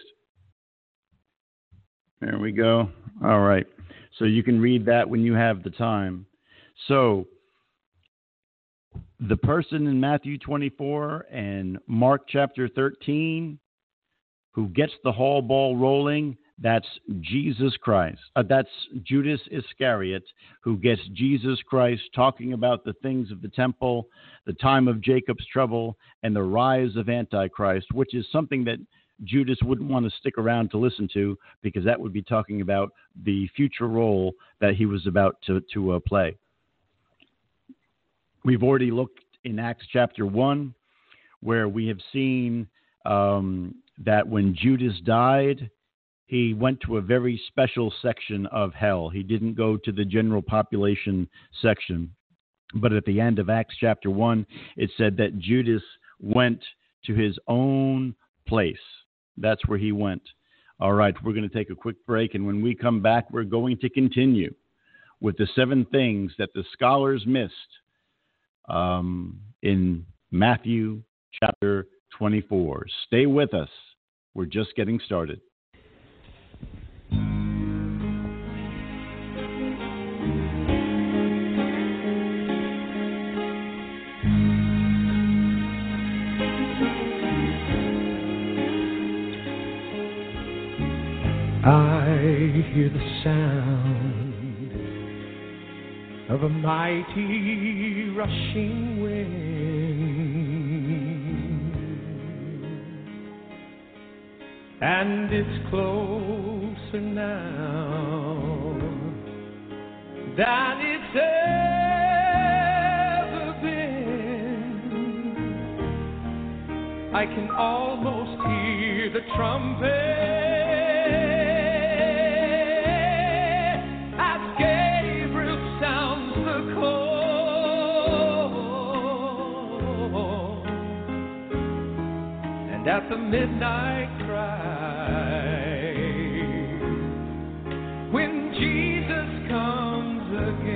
There we go. All right. So you can read that when you have the time. So the person in Matthew 24 and Mark chapter 13 who gets the whole ball rolling, that's Jesus Christ. That's Judas Iscariot, who gets Jesus Christ talking about the things of the temple, the time of Jacob's trouble, and the rise of Antichrist, which is something that Judas wouldn't want to stick around to listen to, because that would be talking about the future role that he was about to play. We've already looked in Acts chapter 1, where we have seen that when Judas died, he went to a very special section of hell. He didn't go to the general population section. But at the end of Acts chapter 1, it said that Judas went to his own place. That's where he went. All right, we're going to take a quick break, and when we come back, we're going to continue with the 7 things that the scholars missed in Matthew chapter 24. Stay with us. We're just getting started. I hear the sound of a mighty rushing wind, and it's closer now than it's ever been. I can almost hear the trumpet at the midnight cry, when Jesus comes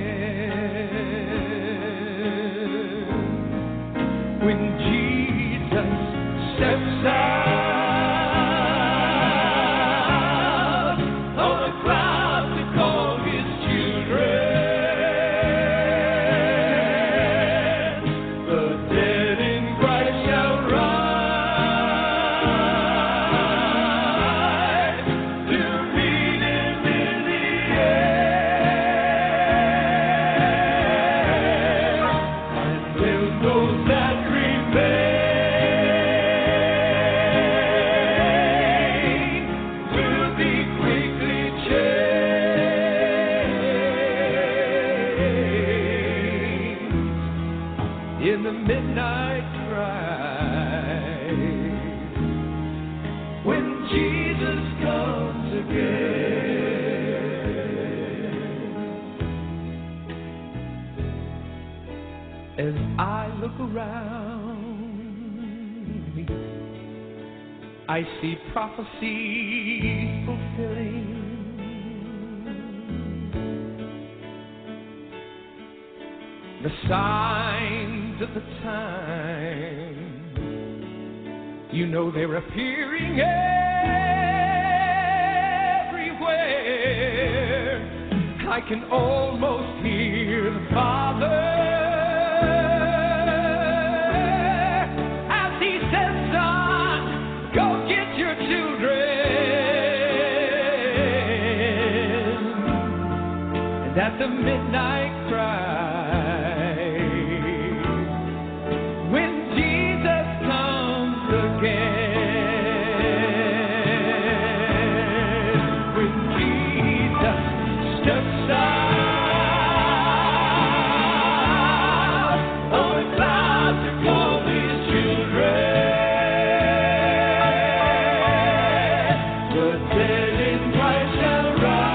again, when Jesus steps out on the cloud to call his children, the dead in Christ shall rise. I see prophecies fulfilling, the signs of the time. You know they're appearing everywhere. I can almost hear the Father at the midnight cry, when Jesus comes again, when Jesus steps out on the cloud to call his children, the dead in Christ shall rise.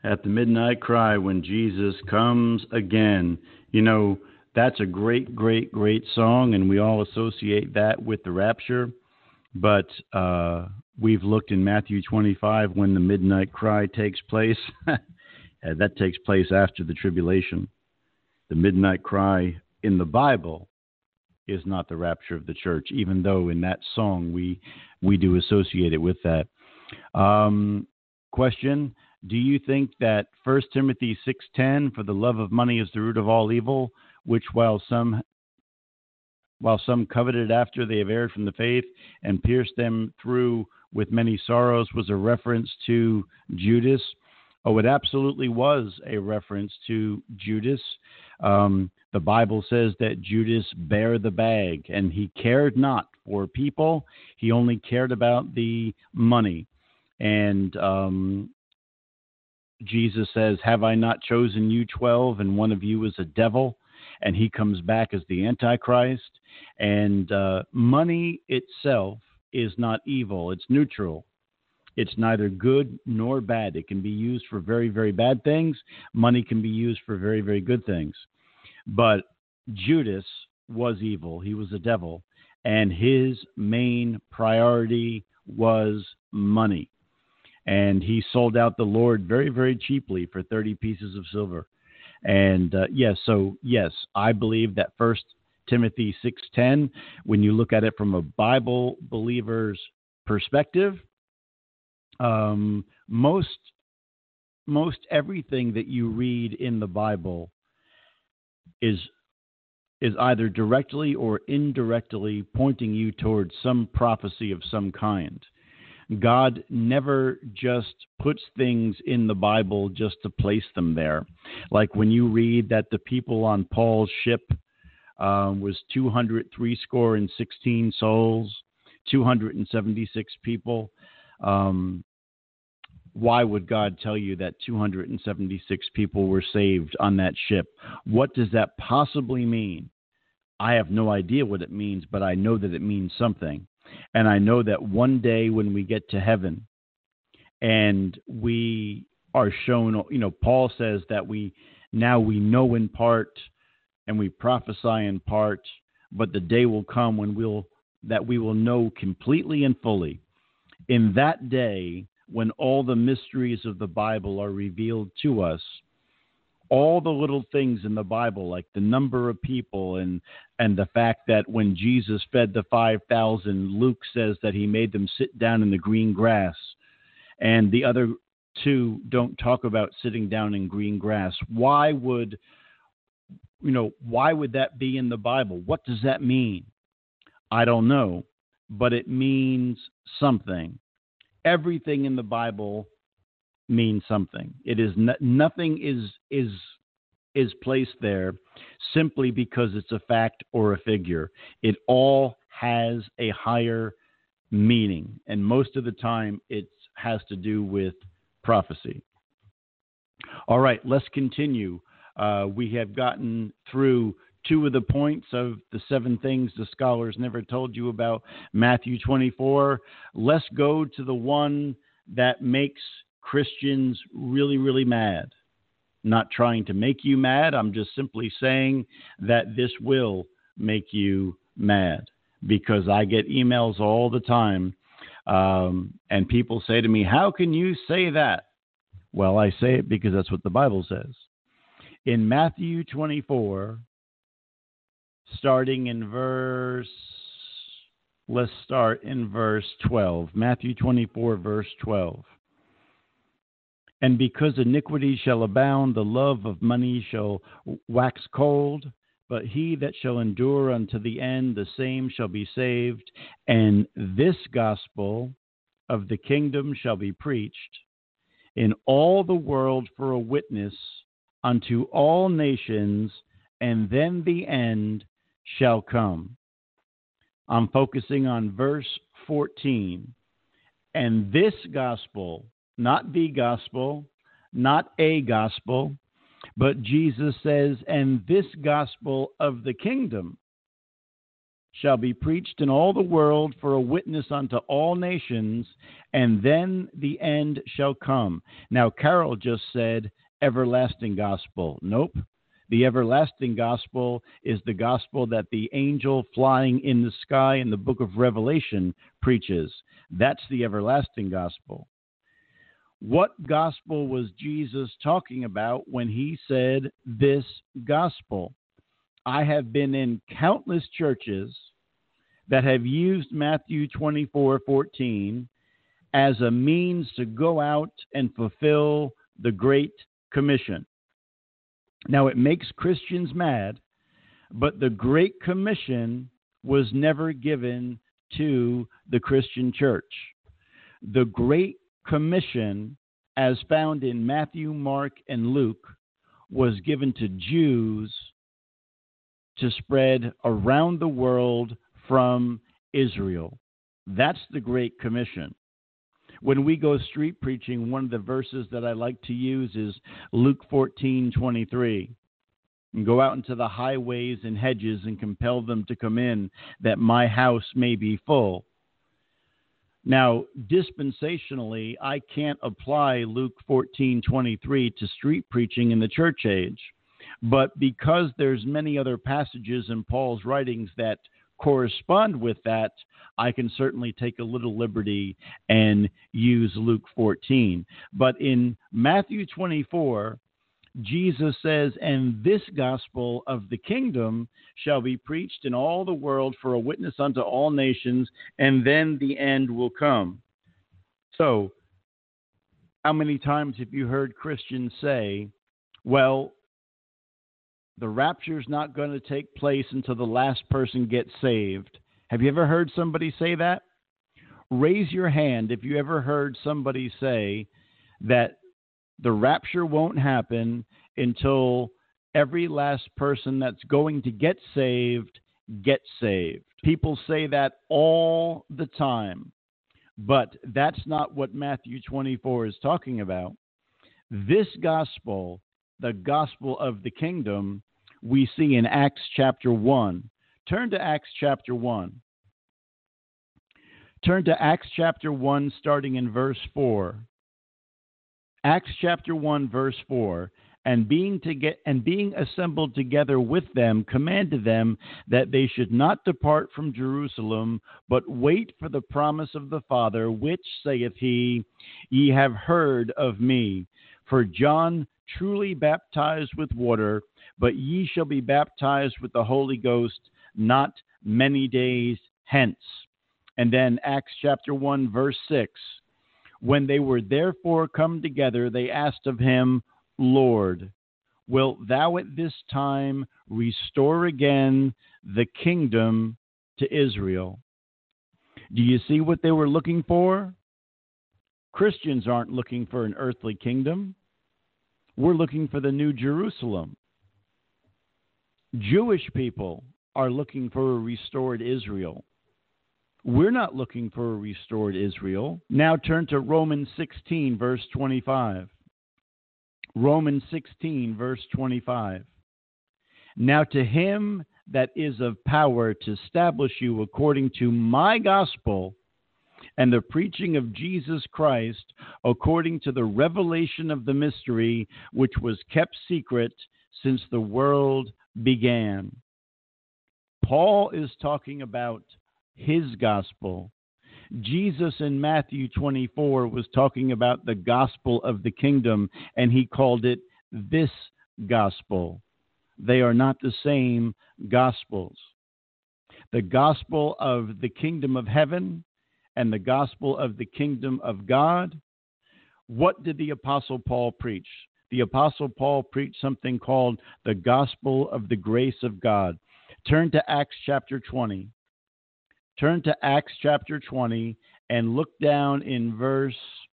At the midnight cry when Jesus comes again. You know, that's a great, great, great song, and we all associate that with the rapture. But we've looked in Matthew 25 when the midnight cry takes place. That takes place after the tribulation. The midnight cry in the Bible is not the rapture of the church, even though in that song we do associate it with that. Question: do you think that 1 Timothy 6:10, for the love of money is the root of all evil, which while some coveted after they have erred from the faith and pierced them through with many sorrows, was a reference to Judas? Oh, it absolutely was a reference to Judas. The Bible says that Judas bare the bag, and he cared not for people. He only cared about the money. And Jesus says, have I not chosen you 12, and one of you is a devil? And he comes back as the Antichrist. And money itself is not evil. It's neutral. It's neither good nor bad. It can be used for very, very bad things. Money can be used for very, very good things. But Judas was evil. He was a devil. And his main priority was money. And he sold out the Lord very, very cheaply for 30 pieces of silver. And yes, I believe that 1 Timothy 6:10, when you look at it from a Bible believer's perspective, most everything that you read in the Bible is either directly or indirectly pointing you towards some prophecy of some kind. God never just puts things in the Bible just to place them there. Like when you read that the people on Paul's ship was 216 souls, 276 people. Why would God tell you that 276 people were saved on that ship? What does that possibly mean? I have no idea what it means, but I know that it means something. And I know that one day when we get to heaven and we are shown, Paul says that we know in part and we prophesy in part, but the day will come when we will know completely and fully. In that day, when all the mysteries of the Bible are revealed to us, all the little things in the Bible, like the number of people and the fact that when Jesus fed the 5,000, Luke says that he made them sit down in the green grass. And the other two don't talk about sitting down in green grass. Why would that be in the Bible? What does that mean? I don't know, but it means something. Everything in the Bible means something. It is nothing is placed there simply because it's a fact or a figure. It all has a higher meaning, and most of the time it has to do with prophecy. All right, let's continue. We have gotten through 2 of the points of the 7 things the scholars never told you about Matthew 24. Let's go to the one that makes Christians really, really mad. Not trying to make you mad. I'm just simply saying that this will make you mad, because I get emails all the time, and people say to me, how can you say that? Well, I say it because that's what the Bible says. In Matthew 24, let's start in verse 12. Matthew 24, verse 12. And because iniquity shall abound, the love of money shall wax cold. But he that shall endure unto the end, the same shall be saved. And this gospel of the kingdom shall be preached in all the world for a witness unto all nations, and then the end shall come. I'm focusing on verse 14. And this gospel, not the gospel, not a gospel, but Jesus says, and this gospel of the kingdom shall be preached in all the world for a witness unto all nations, and then the end shall come. Now, Carol just said everlasting gospel. Nope. The everlasting gospel is the gospel that the angel flying in the sky in the book of Revelation preaches. That's the everlasting gospel. What gospel was Jesus talking about when he said this gospel? I have been in countless churches that have used Matthew 24:14 as a means to go out and fulfill the Great Commission. Now, it makes Christians mad, but the Great Commission was never given to the Christian church. The Great Commission, as found in Matthew, Mark, and Luke, was given to Jews to spread around the world from Israel. That's the Great Commission. When we go street preaching, one of the verses that I like to use is Luke 14:23. And go out into the highways and hedges and compel them to come in, that my house may be full. Now, dispensationally, I can't apply Luke 14:23 to street preaching in the church age. But because there's many other passages in Paul's writings that correspond with that, I can certainly take a little liberty and use Luke 14. But in Matthew 24, Jesus says, and this gospel of the kingdom shall be preached in all the world for a witness unto all nations, and then the end will come. So, how many times have you heard Christians say, well, the rapture's not going to take place until the last person gets saved? Have you ever heard somebody say that? Raise your hand if you ever heard somebody say that the rapture won't happen until every last person that's going to get saved gets saved. People say that all the time, but that's not what Matthew 24 is talking about. This gospel, the gospel of the kingdom, we see in Acts chapter 1. Turn to Acts chapter 1. Turn to Acts chapter 1, starting in verse 4. Acts chapter 1, verse 4. And being assembled together with them, commanded them that they should not depart from Jerusalem, but wait for the promise of the Father, which, saith he, ye have heard of me. For John truly baptized with water, but ye shall be baptized with the Holy Ghost not many days hence. And then Acts chapter 1, verse 6. When they were therefore come together, they asked of him, Lord, wilt thou at this time restore again the kingdom to Israel? Do you see what they were looking for? Christians aren't looking for an earthly kingdom. We're looking for the New Jerusalem. Jewish people are looking for a restored Israel. We're not looking for a restored Israel. Now turn to Romans 16, verse 25. Romans 16, verse 25. Now to him that is of power to establish you according to my gospel and the preaching of Jesus Christ, according to the revelation of the mystery, which was kept secret since the world began. Paul is talking about his gospel. Jesus in Matthew 24 was talking about the gospel of the kingdom, and he called it this gospel. They are not the same gospels. The gospel of the kingdom of heaven and the gospel of the kingdom of God. What did the Apostle Paul preach? The Apostle Paul preached something called the gospel of the grace of God. Turn to Acts chapter 20. Turn to Acts chapter 20 and look down in verse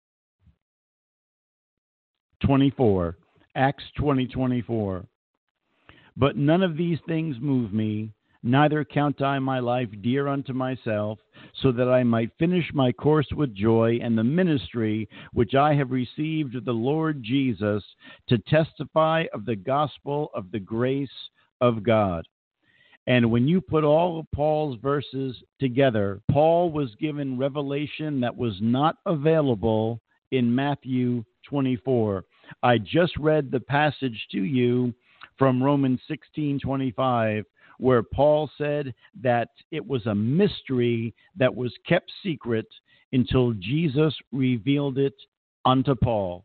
24. Acts 20:24. But none of these things move me, neither count I my life dear unto myself, so that I might finish my course with joy and the ministry which I have received of the Lord Jesus, to testify of the gospel of the grace of God. And when you put all of Paul's verses together, Paul was given revelation that was not available in Matthew 24. I just read the passage to you from Romans 16:25, where Paul said that it was a mystery that was kept secret until Jesus revealed it unto Paul.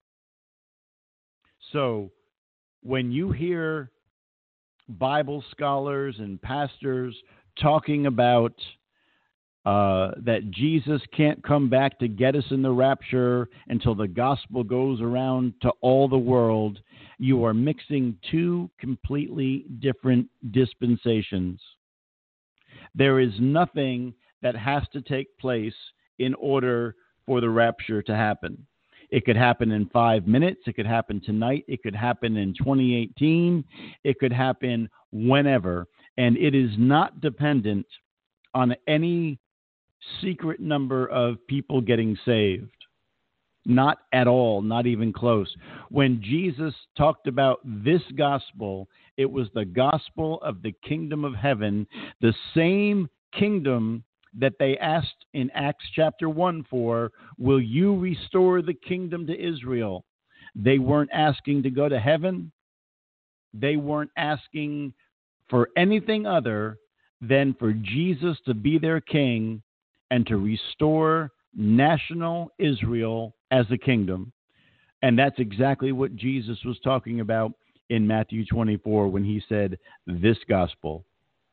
So when you hear Bible scholars and pastors talking about that Jesus can't come back to get us in the rapture until the gospel goes around to all the world, you are mixing two completely different dispensations. There is nothing that has to take place in order for the rapture to happen. It could happen in 5 minutes. It could happen tonight. It could happen in 2018. It could happen whenever. And it is not dependent on any secret number of people getting saved. Not at all, not even close. When Jesus talked about this gospel, it was the gospel of the kingdom of heaven, the same kingdom that they asked in Acts chapter 1 for, will you restore the kingdom to Israel? They weren't asking to go to heaven. They weren't asking for anything other than for Jesus to be their king and to restore national Israel as a kingdom. And that's exactly what Jesus was talking about in Matthew 24 when he said this gospel.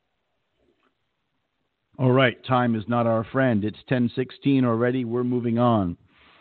All right, time is not our friend. It's 10:16 already. We're moving on.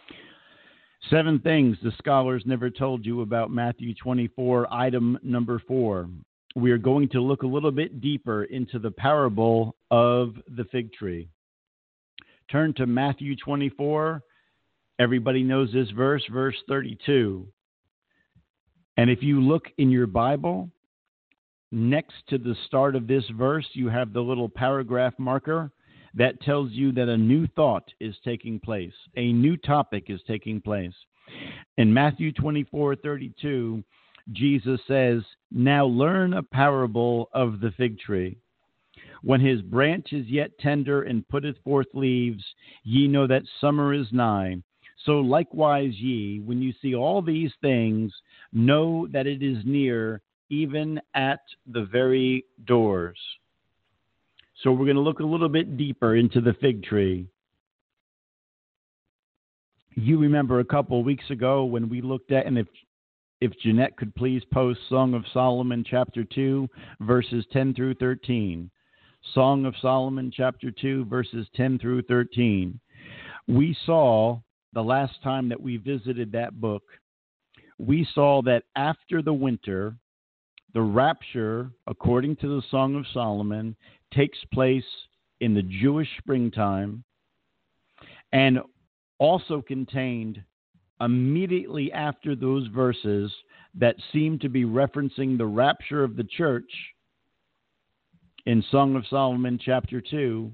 7 things the scholars never told you about Matthew 24, item number 4. We are going to look a little bit deeper into the parable of the fig tree. Turn to Matthew 24. Everybody knows this verse, verse 32. And if you look in your Bible, next to the start of this verse, you have the little paragraph marker that tells you that a new thought is taking place. A new topic is taking place. In Matthew 24:32, Jesus says, now learn a parable of the fig tree. When his branch is yet tender and putteth forth leaves, ye know that summer is nigh. So likewise ye, when you see all these things, know that it is near, even at the very doors. So we're going to look a little bit deeper into the fig tree. You remember a couple of weeks ago when we looked at, and if Jeanette could please post Song of Solomon chapter 2, verses 10 through 13. Song of Solomon chapter 2, verses 10 through 13. We saw, the last time that we visited that book, we saw that after the winter, the rapture, according to the Song of Solomon, takes place in the Jewish springtime and also contained immediately after those verses that seem to be referencing the rapture of the church. In Song of Solomon chapter 2,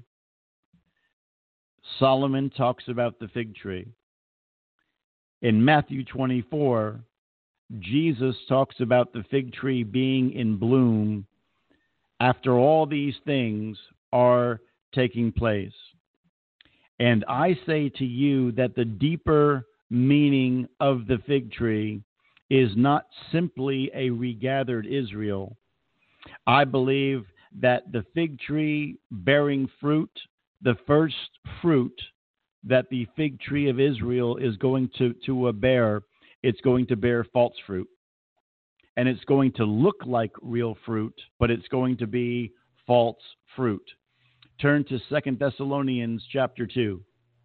Solomon talks about the fig tree. In Matthew 24, Jesus talks about the fig tree being in bloom after all these things are taking place. And I say to you that the deeper meaning of the fig tree is not simply a regathered Israel. I believe that the fig tree bearing fruit, the first fruit that the fig tree of Israel is going to bear, it's going to bear false fruit. And it's going to look like real fruit, but it's going to be false fruit. Turn to 2 Thessalonians chapter 2.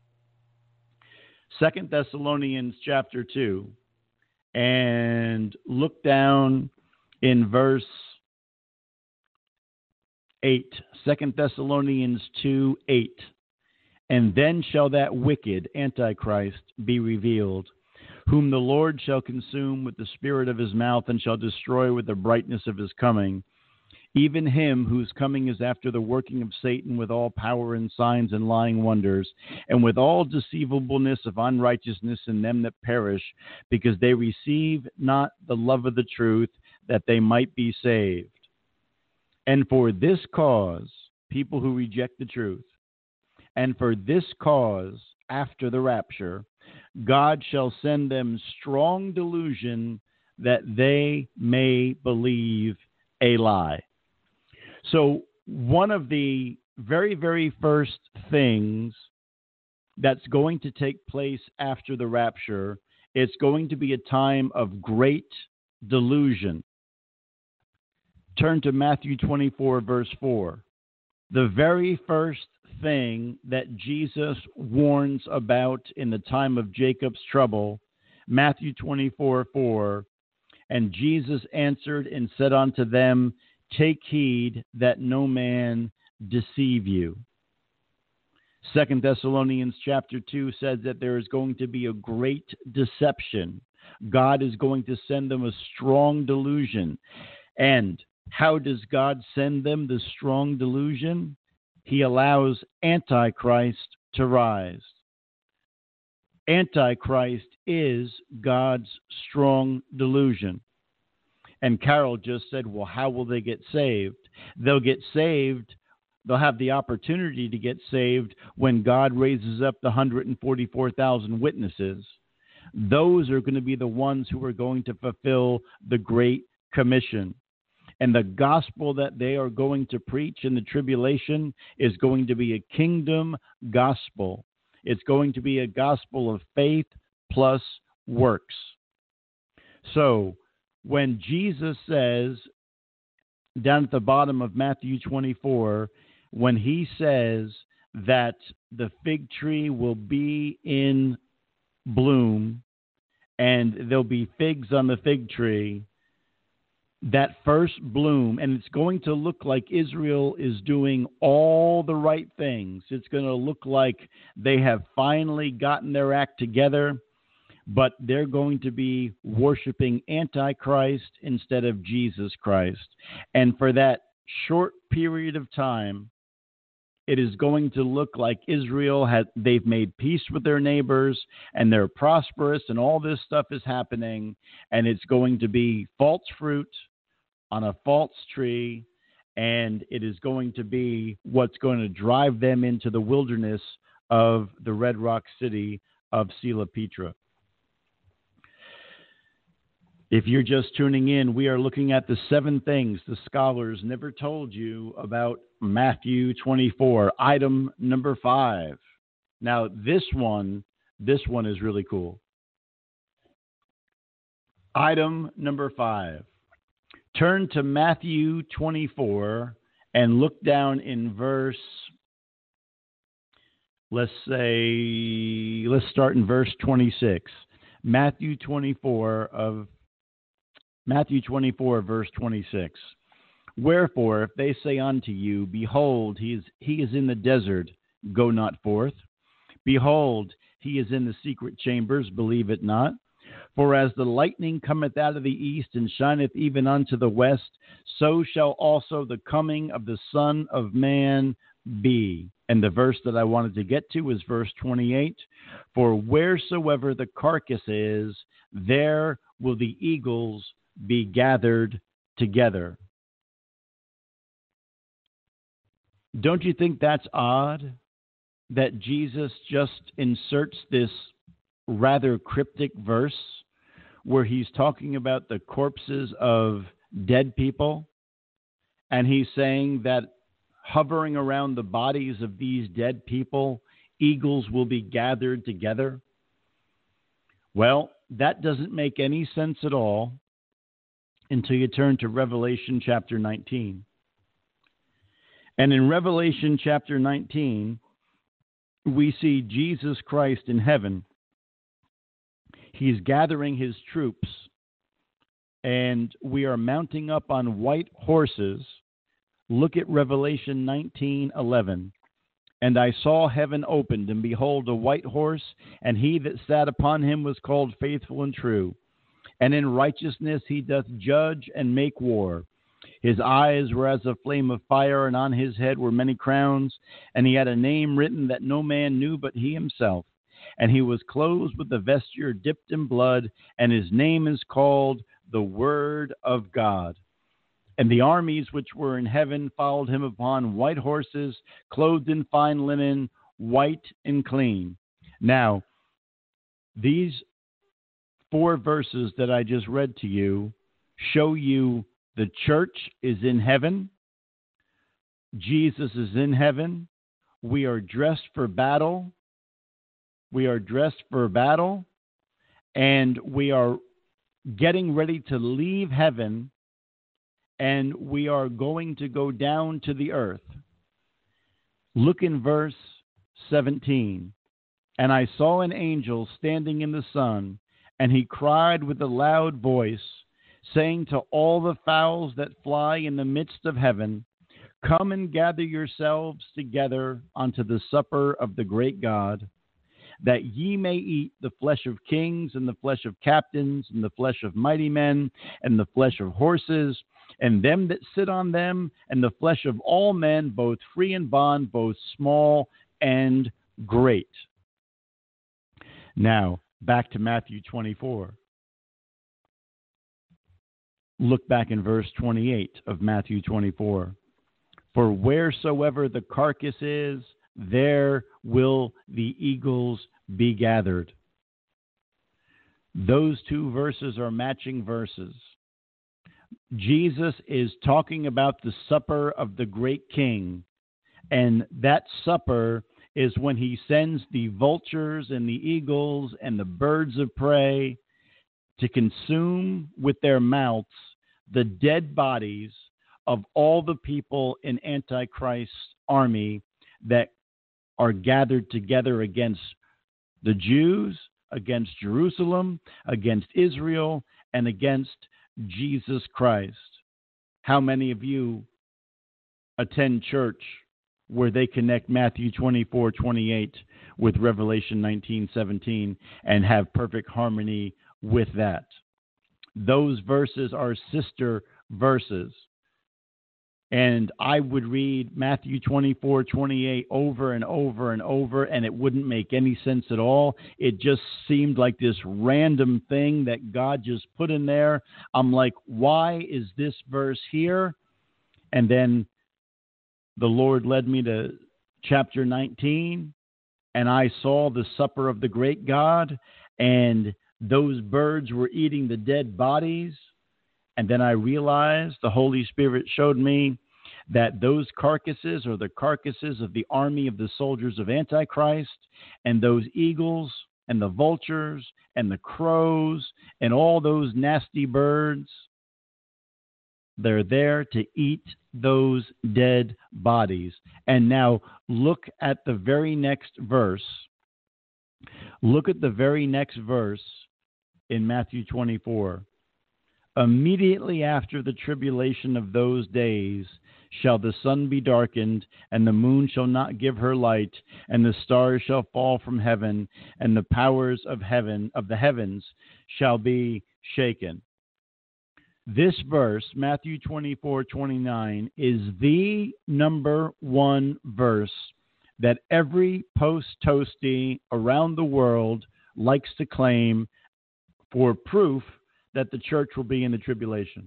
2 Thessalonians chapter 2. And look down in verse 8. 2 Thessalonians 2:8. And then shall that wicked Antichrist be revealed, whom the Lord shall consume with the spirit of his mouth and shall destroy with the brightness of his coming. Even him whose coming is after the working of Satan with all power and signs and lying wonders, and with all deceivableness of unrighteousness in them that perish, because they receive not the love of the truth, that they might be saved. And for this cause, people who reject the truth, and for this cause, after the rapture, God shall send them strong delusion that they may believe a lie. So one of the very, very first things that's going to take place after the rapture, it's going to be a time of great delusion. Turn to Matthew 24, verse 4. The very first thing that Jesus warns about in the time of Jacob's trouble, Matthew 24, 4, and Jesus answered and said unto them, take heed that no man deceive you. 2 Thessalonians chapter 2 says that there is going to be a great deception. God is going to send them a strong delusion. And how does God send them the strong delusion? He allows Antichrist to rise. Antichrist is God's strong delusion. And Carol just said, well, how will they get saved? They'll get saved. They'll have the opportunity to get saved when God raises up the 144,000 witnesses. Those are going to be the ones who are going to fulfill the Great Commission. And the gospel that they are going to preach in the tribulation is going to be a kingdom gospel. It's going to be a gospel of faith plus works. So when Jesus says, down at the bottom of Matthew 24, when he says that the fig tree will be in bloom and there'll be figs on the fig tree, that first bloom, and it's going to look like Israel is doing all the right things. It's going to look like they have finally gotten their act together, but they're going to be worshiping Antichrist instead of Jesus Christ. And for that short period of time, it is going to look like Israel they've made peace with their neighbors and they're prosperous and all this stuff is happening, and it's going to be false fruit on a false tree, and it is going to be what's going to drive them into the wilderness of the Red Rock city of Sela Petra. If you're just tuning in, we are looking at the 7 things the scholars never told you about Matthew 24, item number 5. Now, this one is really cool. Item number 5. Turn to Matthew 24 and look down in verse, let's start in verse 26. Matthew 24, verse 26. Wherefore, if they say unto you, behold, he is in the desert, go not forth. Behold, he is in the secret chambers, believe it not. For as the lightning cometh out of the east and shineth even unto the west, so shall also the coming of the Son of Man be. And the verse that I wanted to get to is verse 28. For wheresoever the carcass is, there will the eagles be gathered together. Don't you think that's odd that Jesus just inserts this rather cryptic verse where he's talking about the corpses of dead people, and he's saying that hovering around the bodies of these dead people, eagles will be gathered together? Well, that doesn't make any sense at all until you turn to Revelation chapter 19. And in Revelation chapter 19, we see Jesus Christ in heaven. He's gathering his troops, and we are mounting up on white horses. Look at Revelation 19:11. And I saw heaven opened, and behold, a white horse, and he that sat upon him was called Faithful and True. And in righteousness he doth judge and make war. His eyes were as a flame of fire, and on his head were many crowns. And he had a name written that no man knew but he himself. And he was clothed with a vesture dipped in blood, and his name is called the Word of God. And the armies which were in heaven followed him upon white horses, clothed in fine linen, white and clean. Now, these 4 verses that I just read to you show you the church is in heaven. Jesus is in heaven. We are dressed for battle. We are dressed for battle. And we are getting ready to leave heaven. And we are going to go down to the earth. Look in verse 17. And I saw an angel standing in the sun, and he cried with a loud voice, saying to all the fowls that fly in the midst of heaven, come and gather yourselves together unto the supper of the great God, that ye may eat the flesh of kings, and the flesh of captains, and the flesh of mighty men, and the flesh of horses, and them that sit on them, and the flesh of all men, both free and bond, both small and great. Now, back to Matthew 24. Look back in verse 28 of Matthew 24. For wheresoever the carcass is, there will the eagles be gathered. Those 2 verses are matching verses. Jesus is talking about the supper of the great king, and that supper is when he sends the vultures and the eagles and the birds of prey to consume with their mouths the dead bodies of all the people in Antichrist's army that are gathered together against the Jews, against Jerusalem, against Israel, and against Jesus Christ. How many of you attend church where they connect Matthew 24:28 with Revelation 19:17 and have perfect harmony with that? Those verses are sister verses. And I would read Matthew 24:28 over and over and over, and it wouldn't make any sense at all. It just seemed like this random thing that God just put in there. I'm like, why is this verse here? And then the Lord led me to chapter 19, and I saw the supper of the great God, and those birds were eating the dead bodies. And then I realized, the Holy Spirit showed me, that those carcasses are the carcasses of the army of the soldiers of Antichrist, and those eagles and the vultures and the crows and all those nasty birds, they're there to eat those dead bodies. And now look at the very next verse. Look at the very next verse in Matthew 24. Immediately after the tribulation of those days shall the sun be darkened, and the moon shall not give her light, and the stars shall fall from heaven, and the powers of the heavens shall be shaken. This verse, Matthew 24:29, is the number 1 verse that every post-toasty around the world likes to claim for proof that the church will be in the tribulation.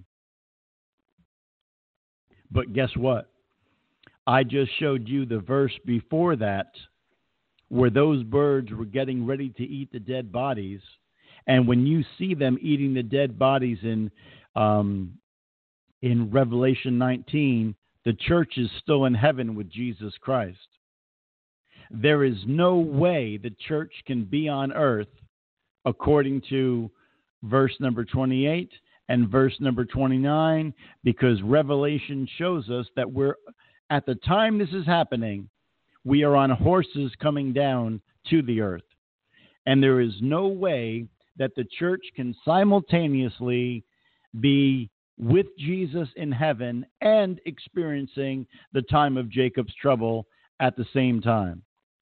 But guess what? I just showed you the verse before that where those birds were getting ready to eat the dead bodies. And when you see them eating the dead bodies in Revelation 19, the church is still in heaven with Jesus Christ. There is no way the church can be on earth according to verse number 28 and verse number 29, because Revelation shows us that we're, at the time this is happening, we are on horses coming down to the earth. And there is no way that the church can simultaneously be with Jesus in heaven and experiencing the time of Jacob's trouble at the same time.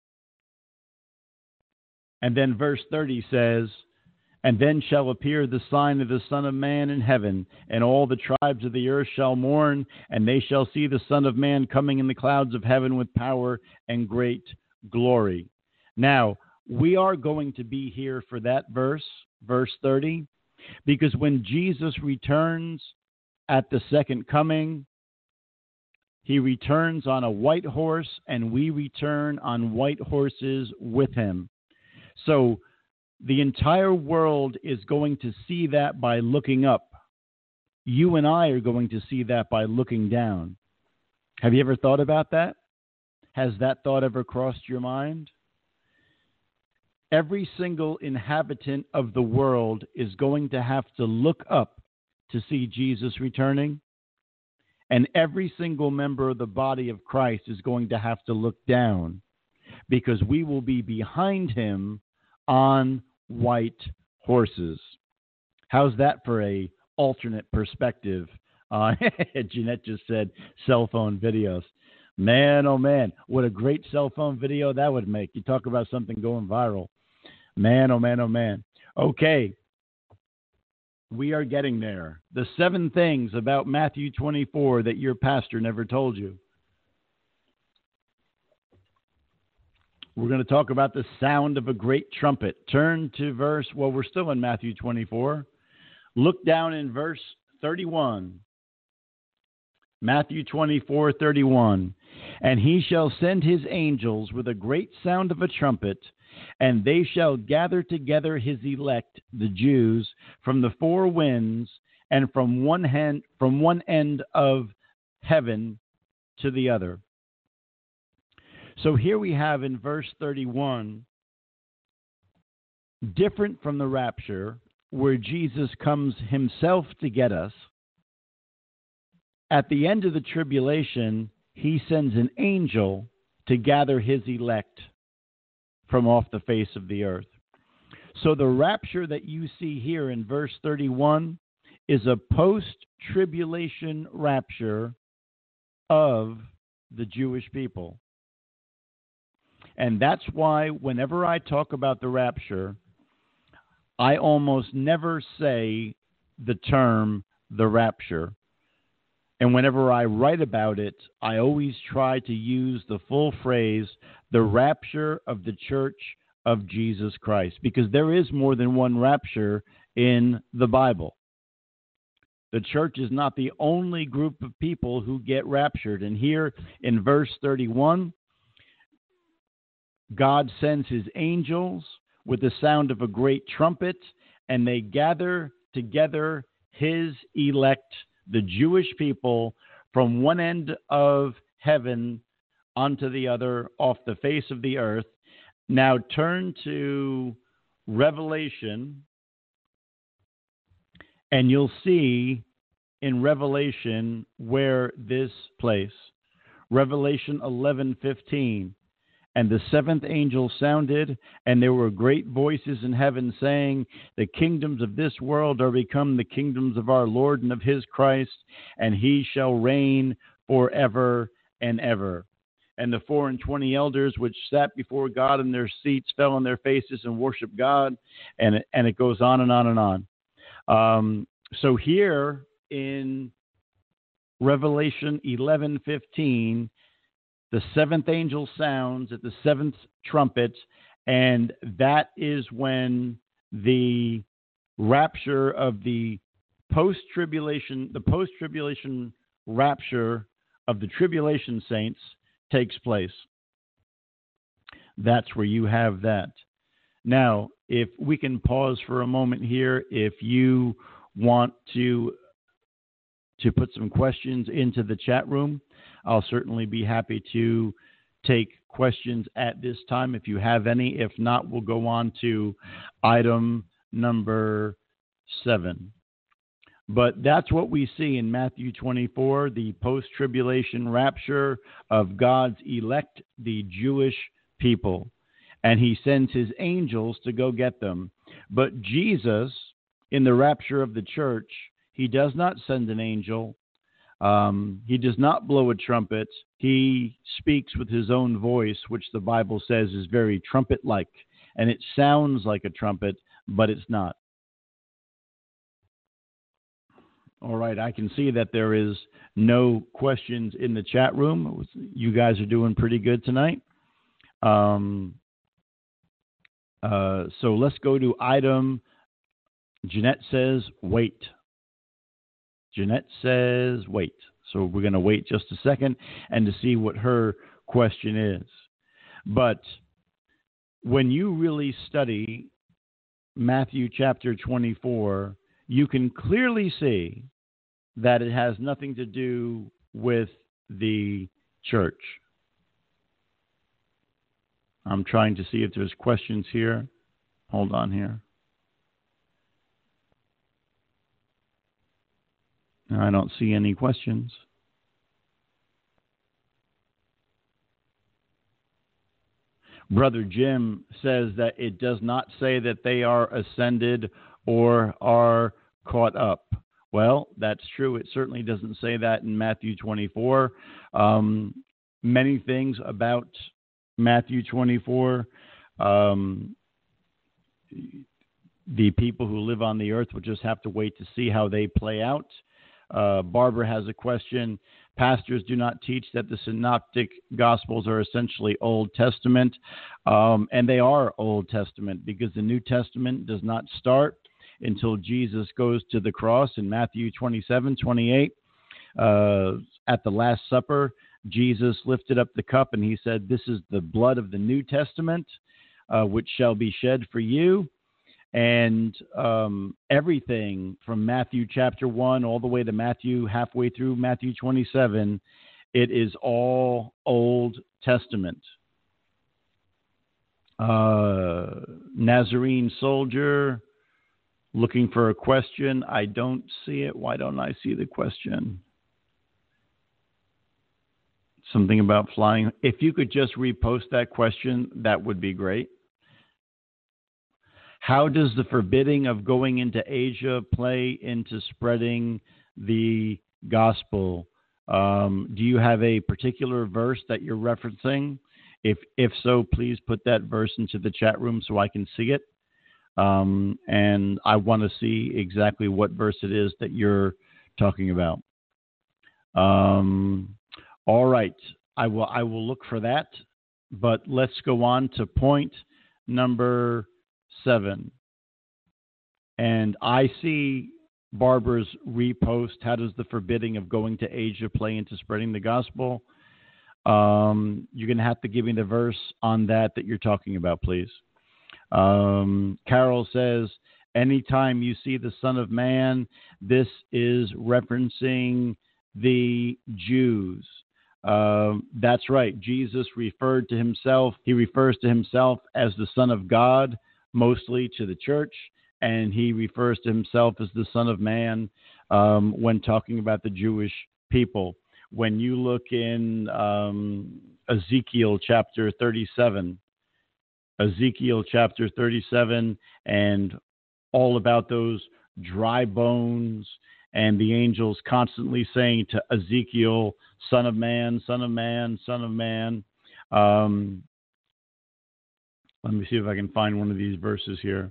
And then verse 30 says, and then shall appear the sign of the Son of Man in heaven, and all the tribes of the earth shall mourn, and they shall see the Son of Man coming in the clouds of heaven with power and great glory. Now, we are going to be here for that verse, verse 30, because when Jesus returns at the second coming. He returns on a white horse, and we return on white horses with him. So the entire world is going to see that by looking up. You and I are going to see that by looking down. Have you ever thought about that? Has that thought ever crossed your mind? Every single inhabitant of the world is going to have to look up to see Jesus returning. And every single member of the body of Christ is going to have to look down, because we will be behind him on white horses. How's that for a alternate perspective? Jeanette just said cell phone videos. Man, oh man, what a great cell phone video that would make. You talk about something going viral. Man, oh man, oh man. Okay. We are getting there. The 7 things about Matthew 24 that your pastor never told you. We're going to talk about the sound of a great trumpet. Turn to we're still in Matthew 24. Look down in verse 31. Matthew 24:31. And he shall send his angels with a great sound of a trumpet, and they shall gather together his elect, the Jews, from the 4 winds, and from one end of heaven to the other. So here we have in verse 31, different from the rapture, where Jesus comes himself to get us. At the end of the tribulation, he sends an angel to gather his elect from off the face of the earth. So the rapture that you see here in verse 31 is a post-tribulation rapture of the Jewish people. And that's why whenever I talk about the rapture, I almost never say the term the rapture. And whenever I write about it, I always try to use the full phrase, the rapture of the Church of Jesus Christ, because there is more than one rapture in the Bible. The church is not the only group of people who get raptured. And here in verse 31, God sends his angels with the sound of a great trumpet, and they gather together his elect, the Jewish people, from one end of heaven onto the other, off the face of the earth. Now turn to Revelation, and you'll see in Revelation where this place. Revelation 11:15. And the 7th angel sounded, and there were great voices in heaven saying, the kingdoms of this world are become the kingdoms of our Lord and of his Christ, and he shall reign forever and ever. And the 24 elders which sat before God in their seats fell on their faces and worshiped God, and it goes on and on and on. So here in Revelation 11:15, the 7th angel sounds at the 7th trumpet, and that is when the rapture of the post-tribulation rapture of the tribulation saints takes place. That's where you have that. Now, if we can pause for a moment here, if you want to put some questions into the chat room, I'll certainly be happy to take questions at this time if you have any. If not, we'll go on to item number 7. But that's what we see in Matthew 24, the post-tribulation rapture of God's elect, the Jewish people. And he sends his angels to go get them. But Jesus, in the rapture of the church, he does not send an angel. He does not blow a trumpet. He speaks with his own voice, which the Bible says is very trumpet-like. And it sounds like a trumpet, but it's not. All right, I can see that there is no questions in the chat room. You guys are doing pretty good tonight. So let's go to item. Jeanette says, wait. Jeanette says wait. So we're going to wait just a second and to see what her question is. But when you really study Matthew chapter 24, you can clearly see that it has nothing to do with the church. I'm trying to see if there's questions here. Hold on here. I don't see any questions. Brother Jim says that it does not say that they are ascended or are caught up. Well, that's true. It certainly doesn't say that in Matthew 24. Many things about Matthew 24, the people who live on the earth will just have to wait to see how they play out. Barbara has a question. Pastors do not teach that the synoptic gospels are essentially Old Testament, and they are Old Testament because the New Testament does not start until Jesus goes to the cross in Matthew 27:28. At the Last Supper, Jesus lifted up the cup and he said, "This is the blood of the New Testament, which shall be shed for you." And everything from Matthew chapter 1 all the way to Matthew, halfway through Matthew 27, it is all Old Testament. Nazarene soldier looking for a question. I don't see it. Why don't I see the question? Something about flying. If you could just repost that question, that would be great. How does the forbidding of going into Asia play into spreading the gospel? Do you have a particular verse that you're referencing? If so, please put that verse into the chat room so I can see it. And I want to see exactly what verse it is that you're talking about. All right. I will look for that. But let's go on to point number 7. And I see Barbara's repost. How does the forbidding of going to Asia play into spreading the gospel? You're going to have to give me the verse on that you're talking about, please. Carol says, anytime you see the Son of Man, this is referencing the Jews. That's right. Jesus referred to himself. He refers to himself as the Son of God, mostly to the church, and he refers to himself as the Son of Man when talking about the Jewish people. When you look in Ezekiel chapter 37, and all about those dry bones, and the angels constantly saying to Ezekiel, Son of Man, Son of Man, Son of Man. Let me see if I can find one of these verses here.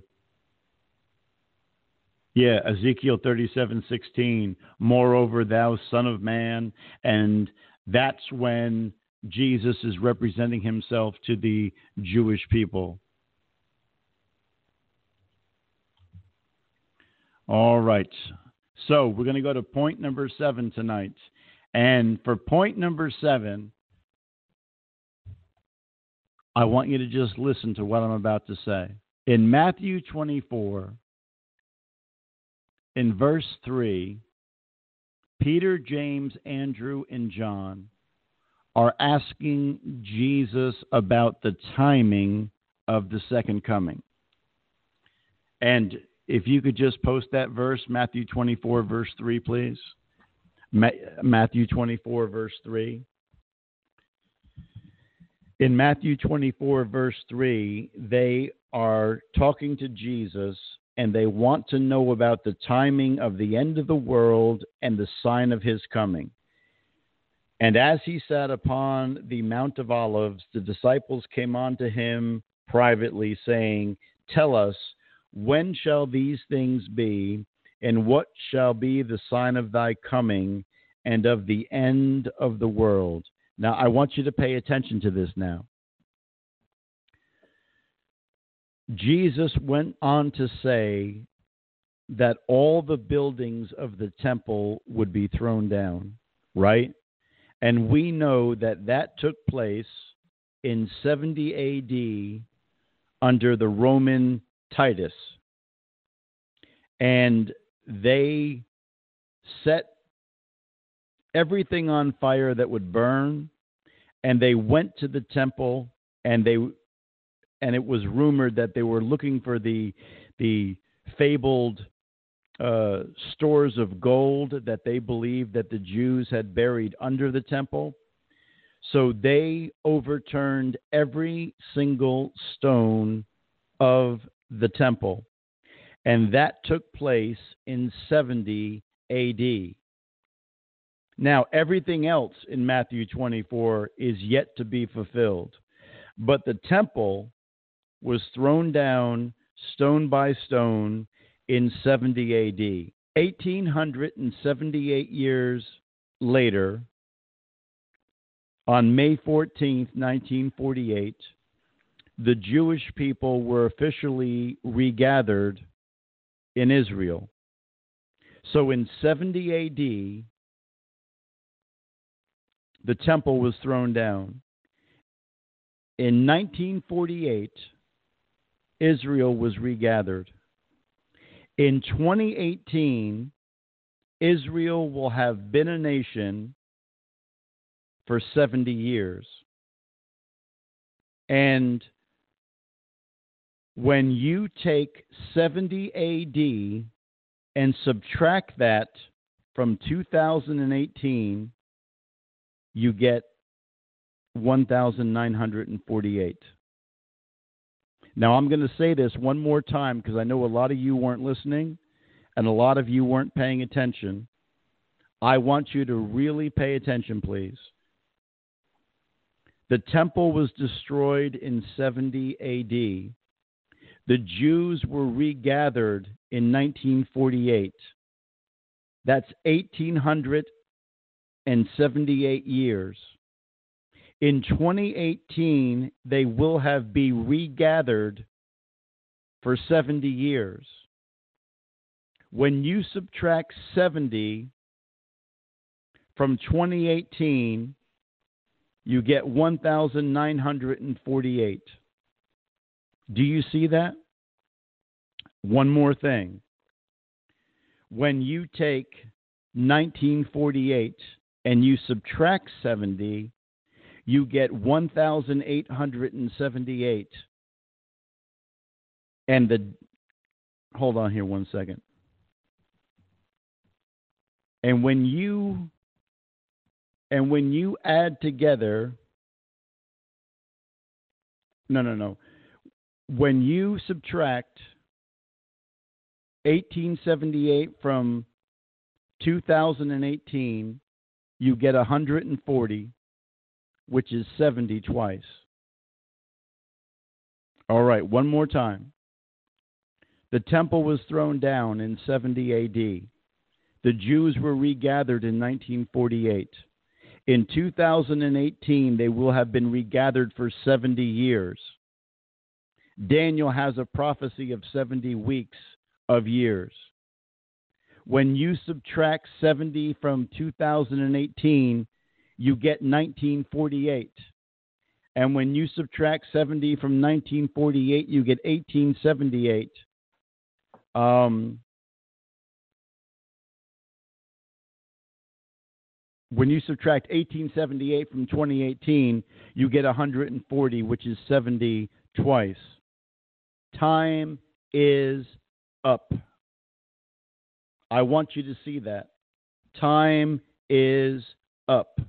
Yeah, Ezekiel 37:16. Moreover, thou Son of Man. And that's when Jesus is representing himself to the Jewish people. All right. So we're going to go to point number 7 tonight. And for point number 7, I want you to just listen to what I'm about to say. In Matthew 24, in verse 3, Peter, James, Andrew, and John are asking Jesus about the timing of the second coming. And if you could just post that verse, Matthew 24, verse 3, please. Matthew 24, verse 3. In Matthew 24, verse 3, they are talking to Jesus, and they want to know about the timing of the end of the world and the sign of his coming. And as he sat upon the Mount of Olives, the disciples came unto him privately, saying, Tell us, when shall these things be, and what shall be the sign of thy coming and of the end of the world? Now, I want you to pay attention to this now. Jesus went on to say that all the buildings of the temple would be thrown down, right? And we know that that took place in 70 A.D. under the Roman Titus. And they set everything on fire that would burn, and they went to the temple, and it was rumored that they were looking for the fabled stores of gold that they believed that the Jews had buried under the temple. So they overturned every single stone of the temple. And that took place in 70 A.D. Now, everything else in Matthew 24 is yet to be fulfilled. But the temple was thrown down stone by stone in 70 A.D. 1,878 years later, on May 14th, 1948, the Jewish people were officially regathered in Israel. So in 70 A.D., the temple was thrown down. In 1948, Israel was regathered. In 2018, Israel will have been a nation for 70 years. And when you take 70 A.D. and subtract that from 2018, you get 1,948. Now, I'm going to say this one more time because I know a lot of you weren't listening and a lot of you weren't paying attention. I want you to really pay attention, please. The temple was destroyed in 70 A.D. The Jews were regathered in 1948. That's 1,878 years. In 2018, they will have been regathered for 70 years. When you subtract 70 from 2018, you get 1,948. Do you see that? One more thing. When you take 1948 and you subtract 70, you get 1,878. And hold on here one second. And when you add together, no. When you subtract 1878 from 2018, you get 140, which is 70 twice. All right, one more time. The temple was thrown down in 70 A.D. The Jews were regathered in 1948. In 2018, they will have been regathered for 70 years. Daniel has a prophecy of 70 weeks of years. When you subtract 70 from 2018, you get 1948. And when you subtract 70 from 1948, you get 1878. When you subtract 1878 from 2018, you get 140, which is 70 twice. Time is up. I want you to see that. Time is up.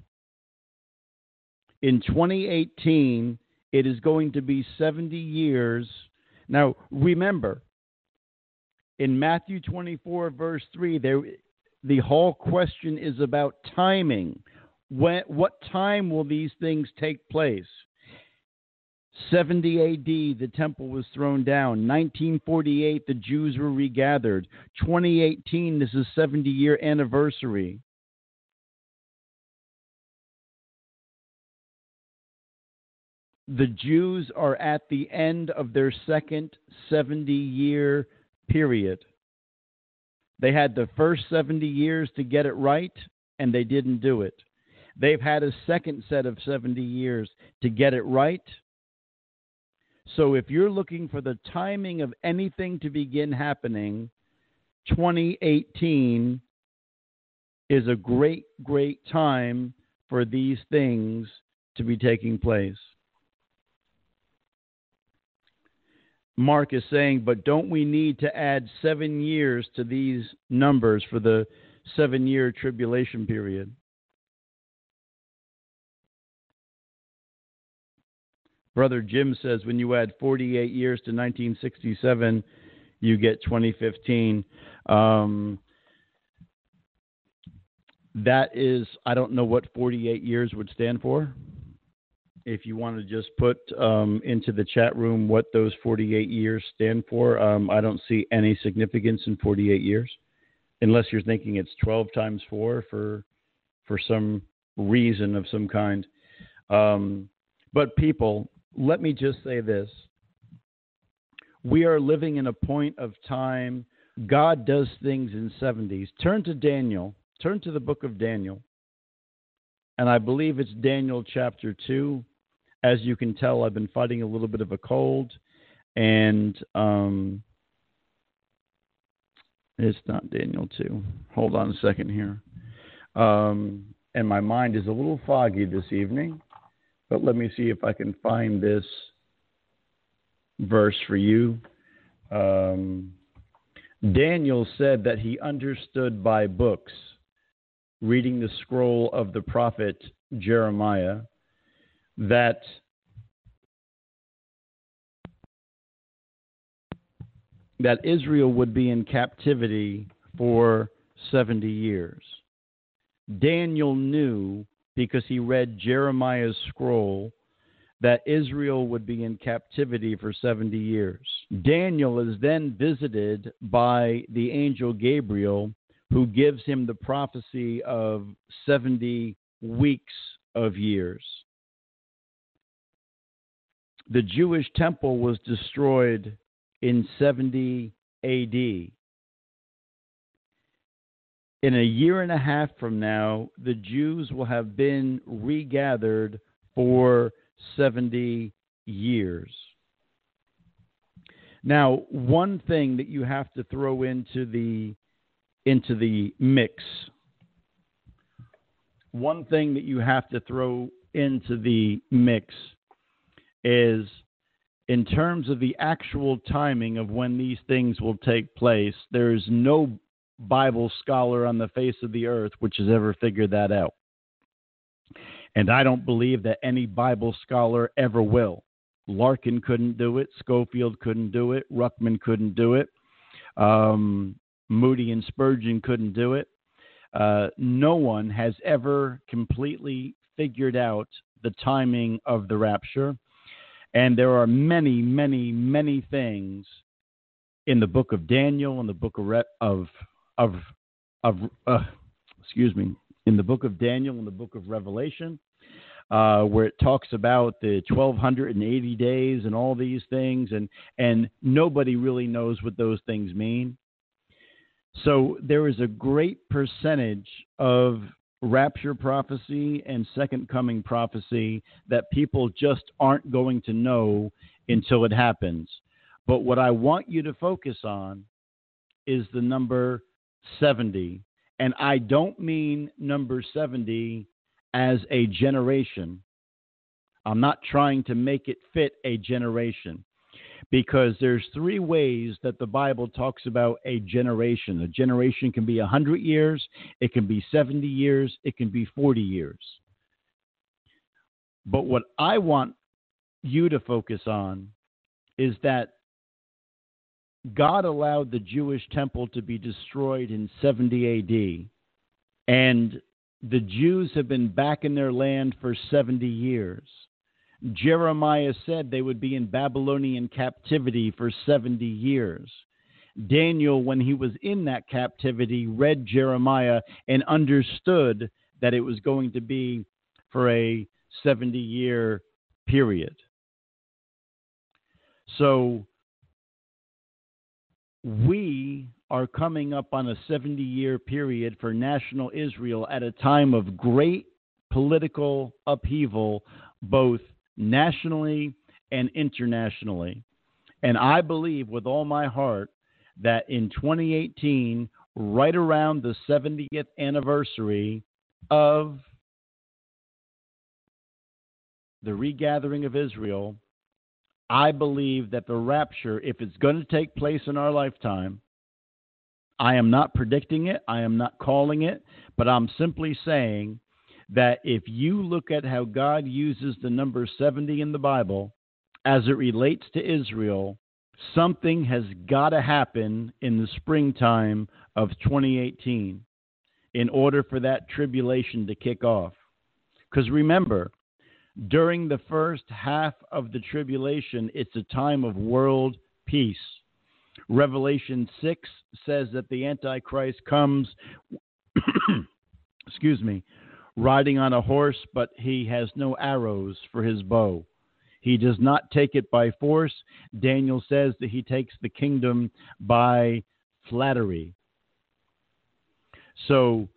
In 2018, it is going to be 70 years. Now, remember, in Matthew 24, verse 3, the whole question is about timing. What time will these things take place? 70 A.D., the temple was thrown down. 1948, the Jews were regathered. 2018, this is 70-year anniversary. The Jews are at the end of their second 70-year period. They had the first 70 years to get it right, and they didn't do it. They've had a second set of 70 years to get it right. So if you're looking for the timing of anything to begin happening, 2018 is a great, great time for these things to be taking place. Mark is saying, but don't we need to add 7 years to these numbers for the 7-year tribulation period? Brother Jim says when you add 48 years to 1967, you get 2015. That is, I don't know what 48 years would stand for. If you want to just put into the chat room what those 48 years stand for, I don't see any significance in 48 years, unless you're thinking it's 12 times 4 for some reason of some kind. But people, let me just say this. We are living in a point of time. God does things in 70s. Turn to Daniel. Turn to the book of Daniel. And I believe it's Daniel chapter 2. As you can tell, I've been fighting a little bit of a cold. And it's not Daniel 2. Hold on a second here. And my mind is a little foggy this evening. But let me see if I can find this verse for you. Daniel said that he understood by books, reading the scroll of the prophet Jeremiah, that Israel would be in captivity for 70 years. Daniel knew, because he read Jeremiah's scroll, that Israel would be in captivity for 70 years. Daniel is then visited by the angel Gabriel, who gives him the prophecy of 70 weeks of years. The Jewish temple was destroyed in 70 AD. In a year and a half from now, the Jews will have been regathered for 70 years. Now, one thing that you have to throw into the mix, is, in terms of the actual timing of when these things will take place, there is no Bible scholar on the face of the earth which has ever figured that out. And I don't believe that any Bible scholar ever will. Larkin couldn't do it. Schofield couldn't do it. Ruckman couldn't do it. Moody and Spurgeon couldn't do it. No one has ever completely figured out the timing of the rapture. And there are many, many, many things in the book of Daniel, in the book in the book of Daniel, in the book of Revelation, where it talks about the 1280 days and all these things, and nobody really knows what those things mean. So there is a great percentage of rapture prophecy and second coming prophecy that people just aren't going to know until it happens. But what I want you to focus on is the number 70. And I don't mean number 70 as a generation. I'm not trying to make it fit a generation, because there's 3 ways that the Bible talks about a generation. A generation can be 100 years, it can be 70 years, it can be 40 years. But what I want you to focus on is that God allowed the Jewish temple to be destroyed in 70 AD, and the Jews have been back in their land for 70 years. Jeremiah said they would be in Babylonian captivity for 70 years. Daniel, when he was in that captivity, read Jeremiah and understood that it was going to be for a 70-year period. So we are coming up on a 70-year period for national Israel at a time of great political upheaval, both nationally and internationally. And I believe with all my heart that in 2018, right around the 70th anniversary of the regathering of Israel, I believe that the rapture, if it's going to take place in our lifetime, I am not predicting it, I am not calling it, but I'm simply saying that if you look at how God uses the number 70 in the Bible as it relates to Israel, something has got to happen in the springtime of 2018 in order for that tribulation to kick off. Because remember, during the first half of the tribulation, it's a time of world peace. Revelation 6 says that the Antichrist comes, riding on a horse, but he has no arrows for his bow. He does not take it by force. Daniel says that he takes the kingdom by flattery. So,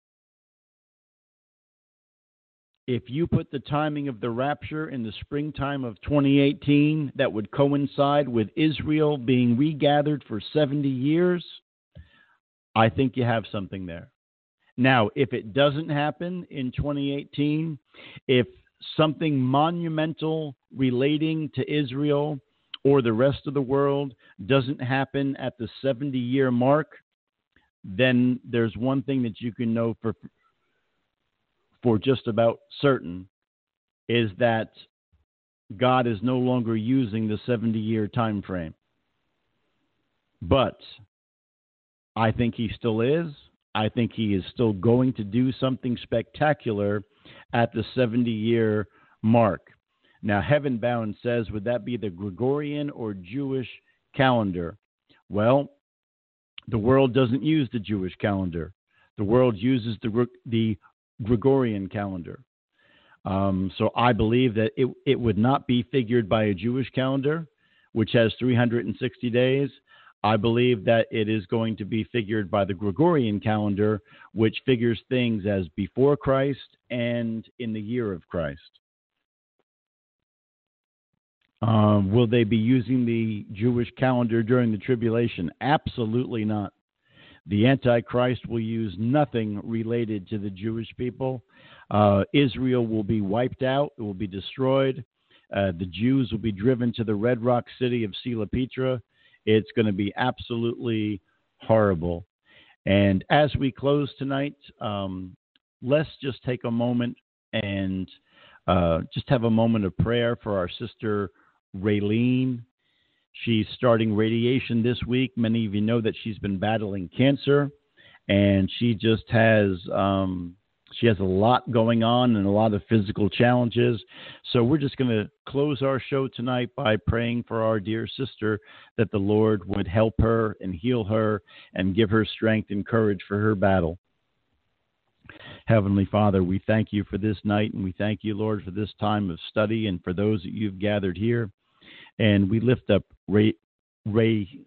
if you put the timing of the rapture in the springtime of 2018, that would coincide with Israel being regathered for 70 years, I think you have something there. Now, if it doesn't happen in 2018, if something monumental relating to Israel or the rest of the world doesn't happen at the 70-year mark, then there's one thing that you can know for just about certain, is that God is no longer using the 70-year time frame. But I think he still is. I think he is still going to do something spectacular at the 70-year mark. Now, Heaven Bound says, would that be the Gregorian or Jewish calendar? Well, the world doesn't use the Jewish calendar. The world uses the Gregorian calendar. So I believe that it would not be figured by a Jewish calendar, which has 360 days. I believe that it is going to be figured by the Gregorian calendar, which figures things as before Christ and in the year of Christ. Will they be using the Jewish calendar during the tribulation? Absolutely not. The Antichrist will use nothing related to the Jewish people. Israel will be wiped out. It will be destroyed. The Jews will be driven to the Red Rock city of Sela Petra. It's going to be absolutely horrible. And as we close tonight, let's just take a moment and just have a moment of prayer for our sister Raylene. She's starting radiation this week. Many of you know that she's been battling cancer, and she just has she has a lot going on and a lot of physical challenges. So we're just going to close our show tonight by praying for our dear sister, that the Lord would help her and heal her and give her strength and courage for her battle. Heavenly Father, we thank you for this night, and we thank you, Lord, for this time of study and for those that you've gathered here. And we lift up Raylene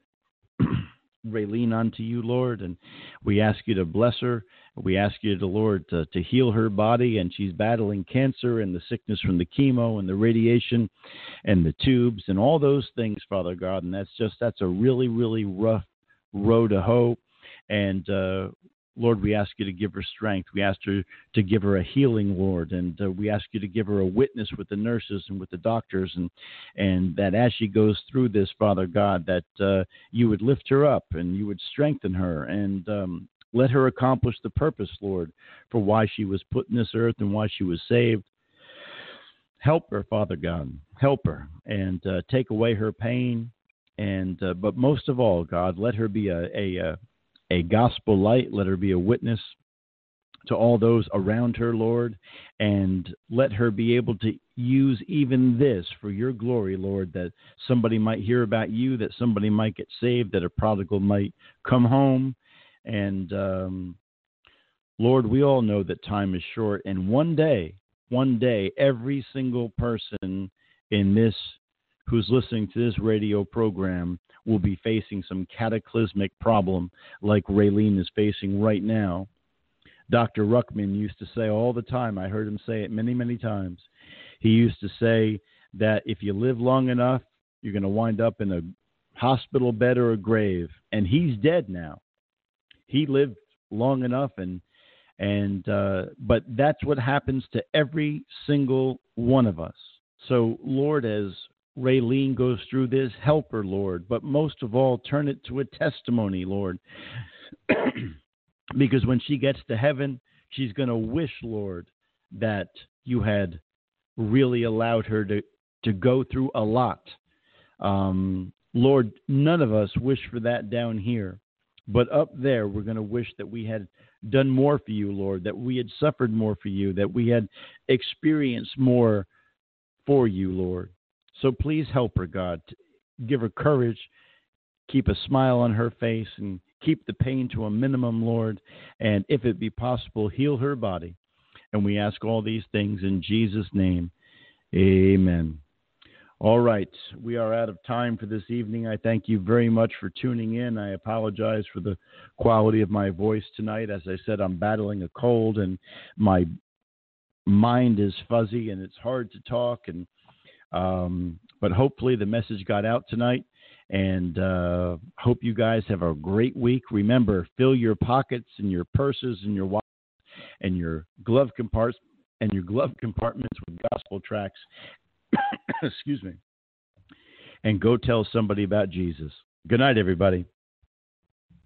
unto you, Lord, and we ask you to bless her. We ask you, the Lord, to heal her body, and she's battling cancer and the sickness from the chemo and the radiation and the tubes and all those things, Father God, and that's a really, really rough road to hoe. And Lord, we ask you to give her strength. We ask you to give her a healing, Lord, and we ask you to give her a witness with the nurses and with the doctors, and that as she goes through this, Father God, that you would lift her up and you would strengthen her and let her accomplish the purpose, Lord, for why she was put in this earth and why she was saved. Help her, Father God. Help her and take away her pain. And but most of all, God, let her be a gospel light. Let her be a witness to all those around her, Lord, and let her be able to use even this for your glory, Lord, that somebody might hear about you, that somebody might get saved, that a prodigal might come home. And Lord, we all know that time is short, and one day, every single person in this who's listening to this radio program will be facing some cataclysmic problem like Raylene is facing right now. Dr. Ruckman used to say all the time, I heard him say it many, many times, he used to say that if you live long enough, you're going to wind up in a hospital bed or a grave. And he's dead now. He lived long enough, but that's what happens to every single one of us. So, Lord, as Raylene goes through this, help her, Lord, but most of all, turn it to a testimony, Lord. Because when she gets to heaven, she's going to wish, Lord, that you had really allowed her to go through a lot. Lord, none of us wish for that down here. But up there, we're going to wish that we had done more for you, Lord, that we had suffered more for you, that we had experienced more for you, Lord. So please help her, God. Give her courage, keep a smile on her face, and keep the pain to a minimum, Lord, and if it be possible, heal her body. And we ask all these things in Jesus' name. Amen. All right, we are out of time for this evening. I thank you very much for tuning in. I apologize for the quality of my voice tonight. As I said, I'm battling a cold, and my mind is fuzzy, and it's hard to talk. But hopefully the message got out tonight. And hope you guys have a great week. Remember, fill your pockets and your purses and your wallets and your glove compartments with gospel tracts. Excuse me. And go tell somebody about Jesus. Good night, everybody.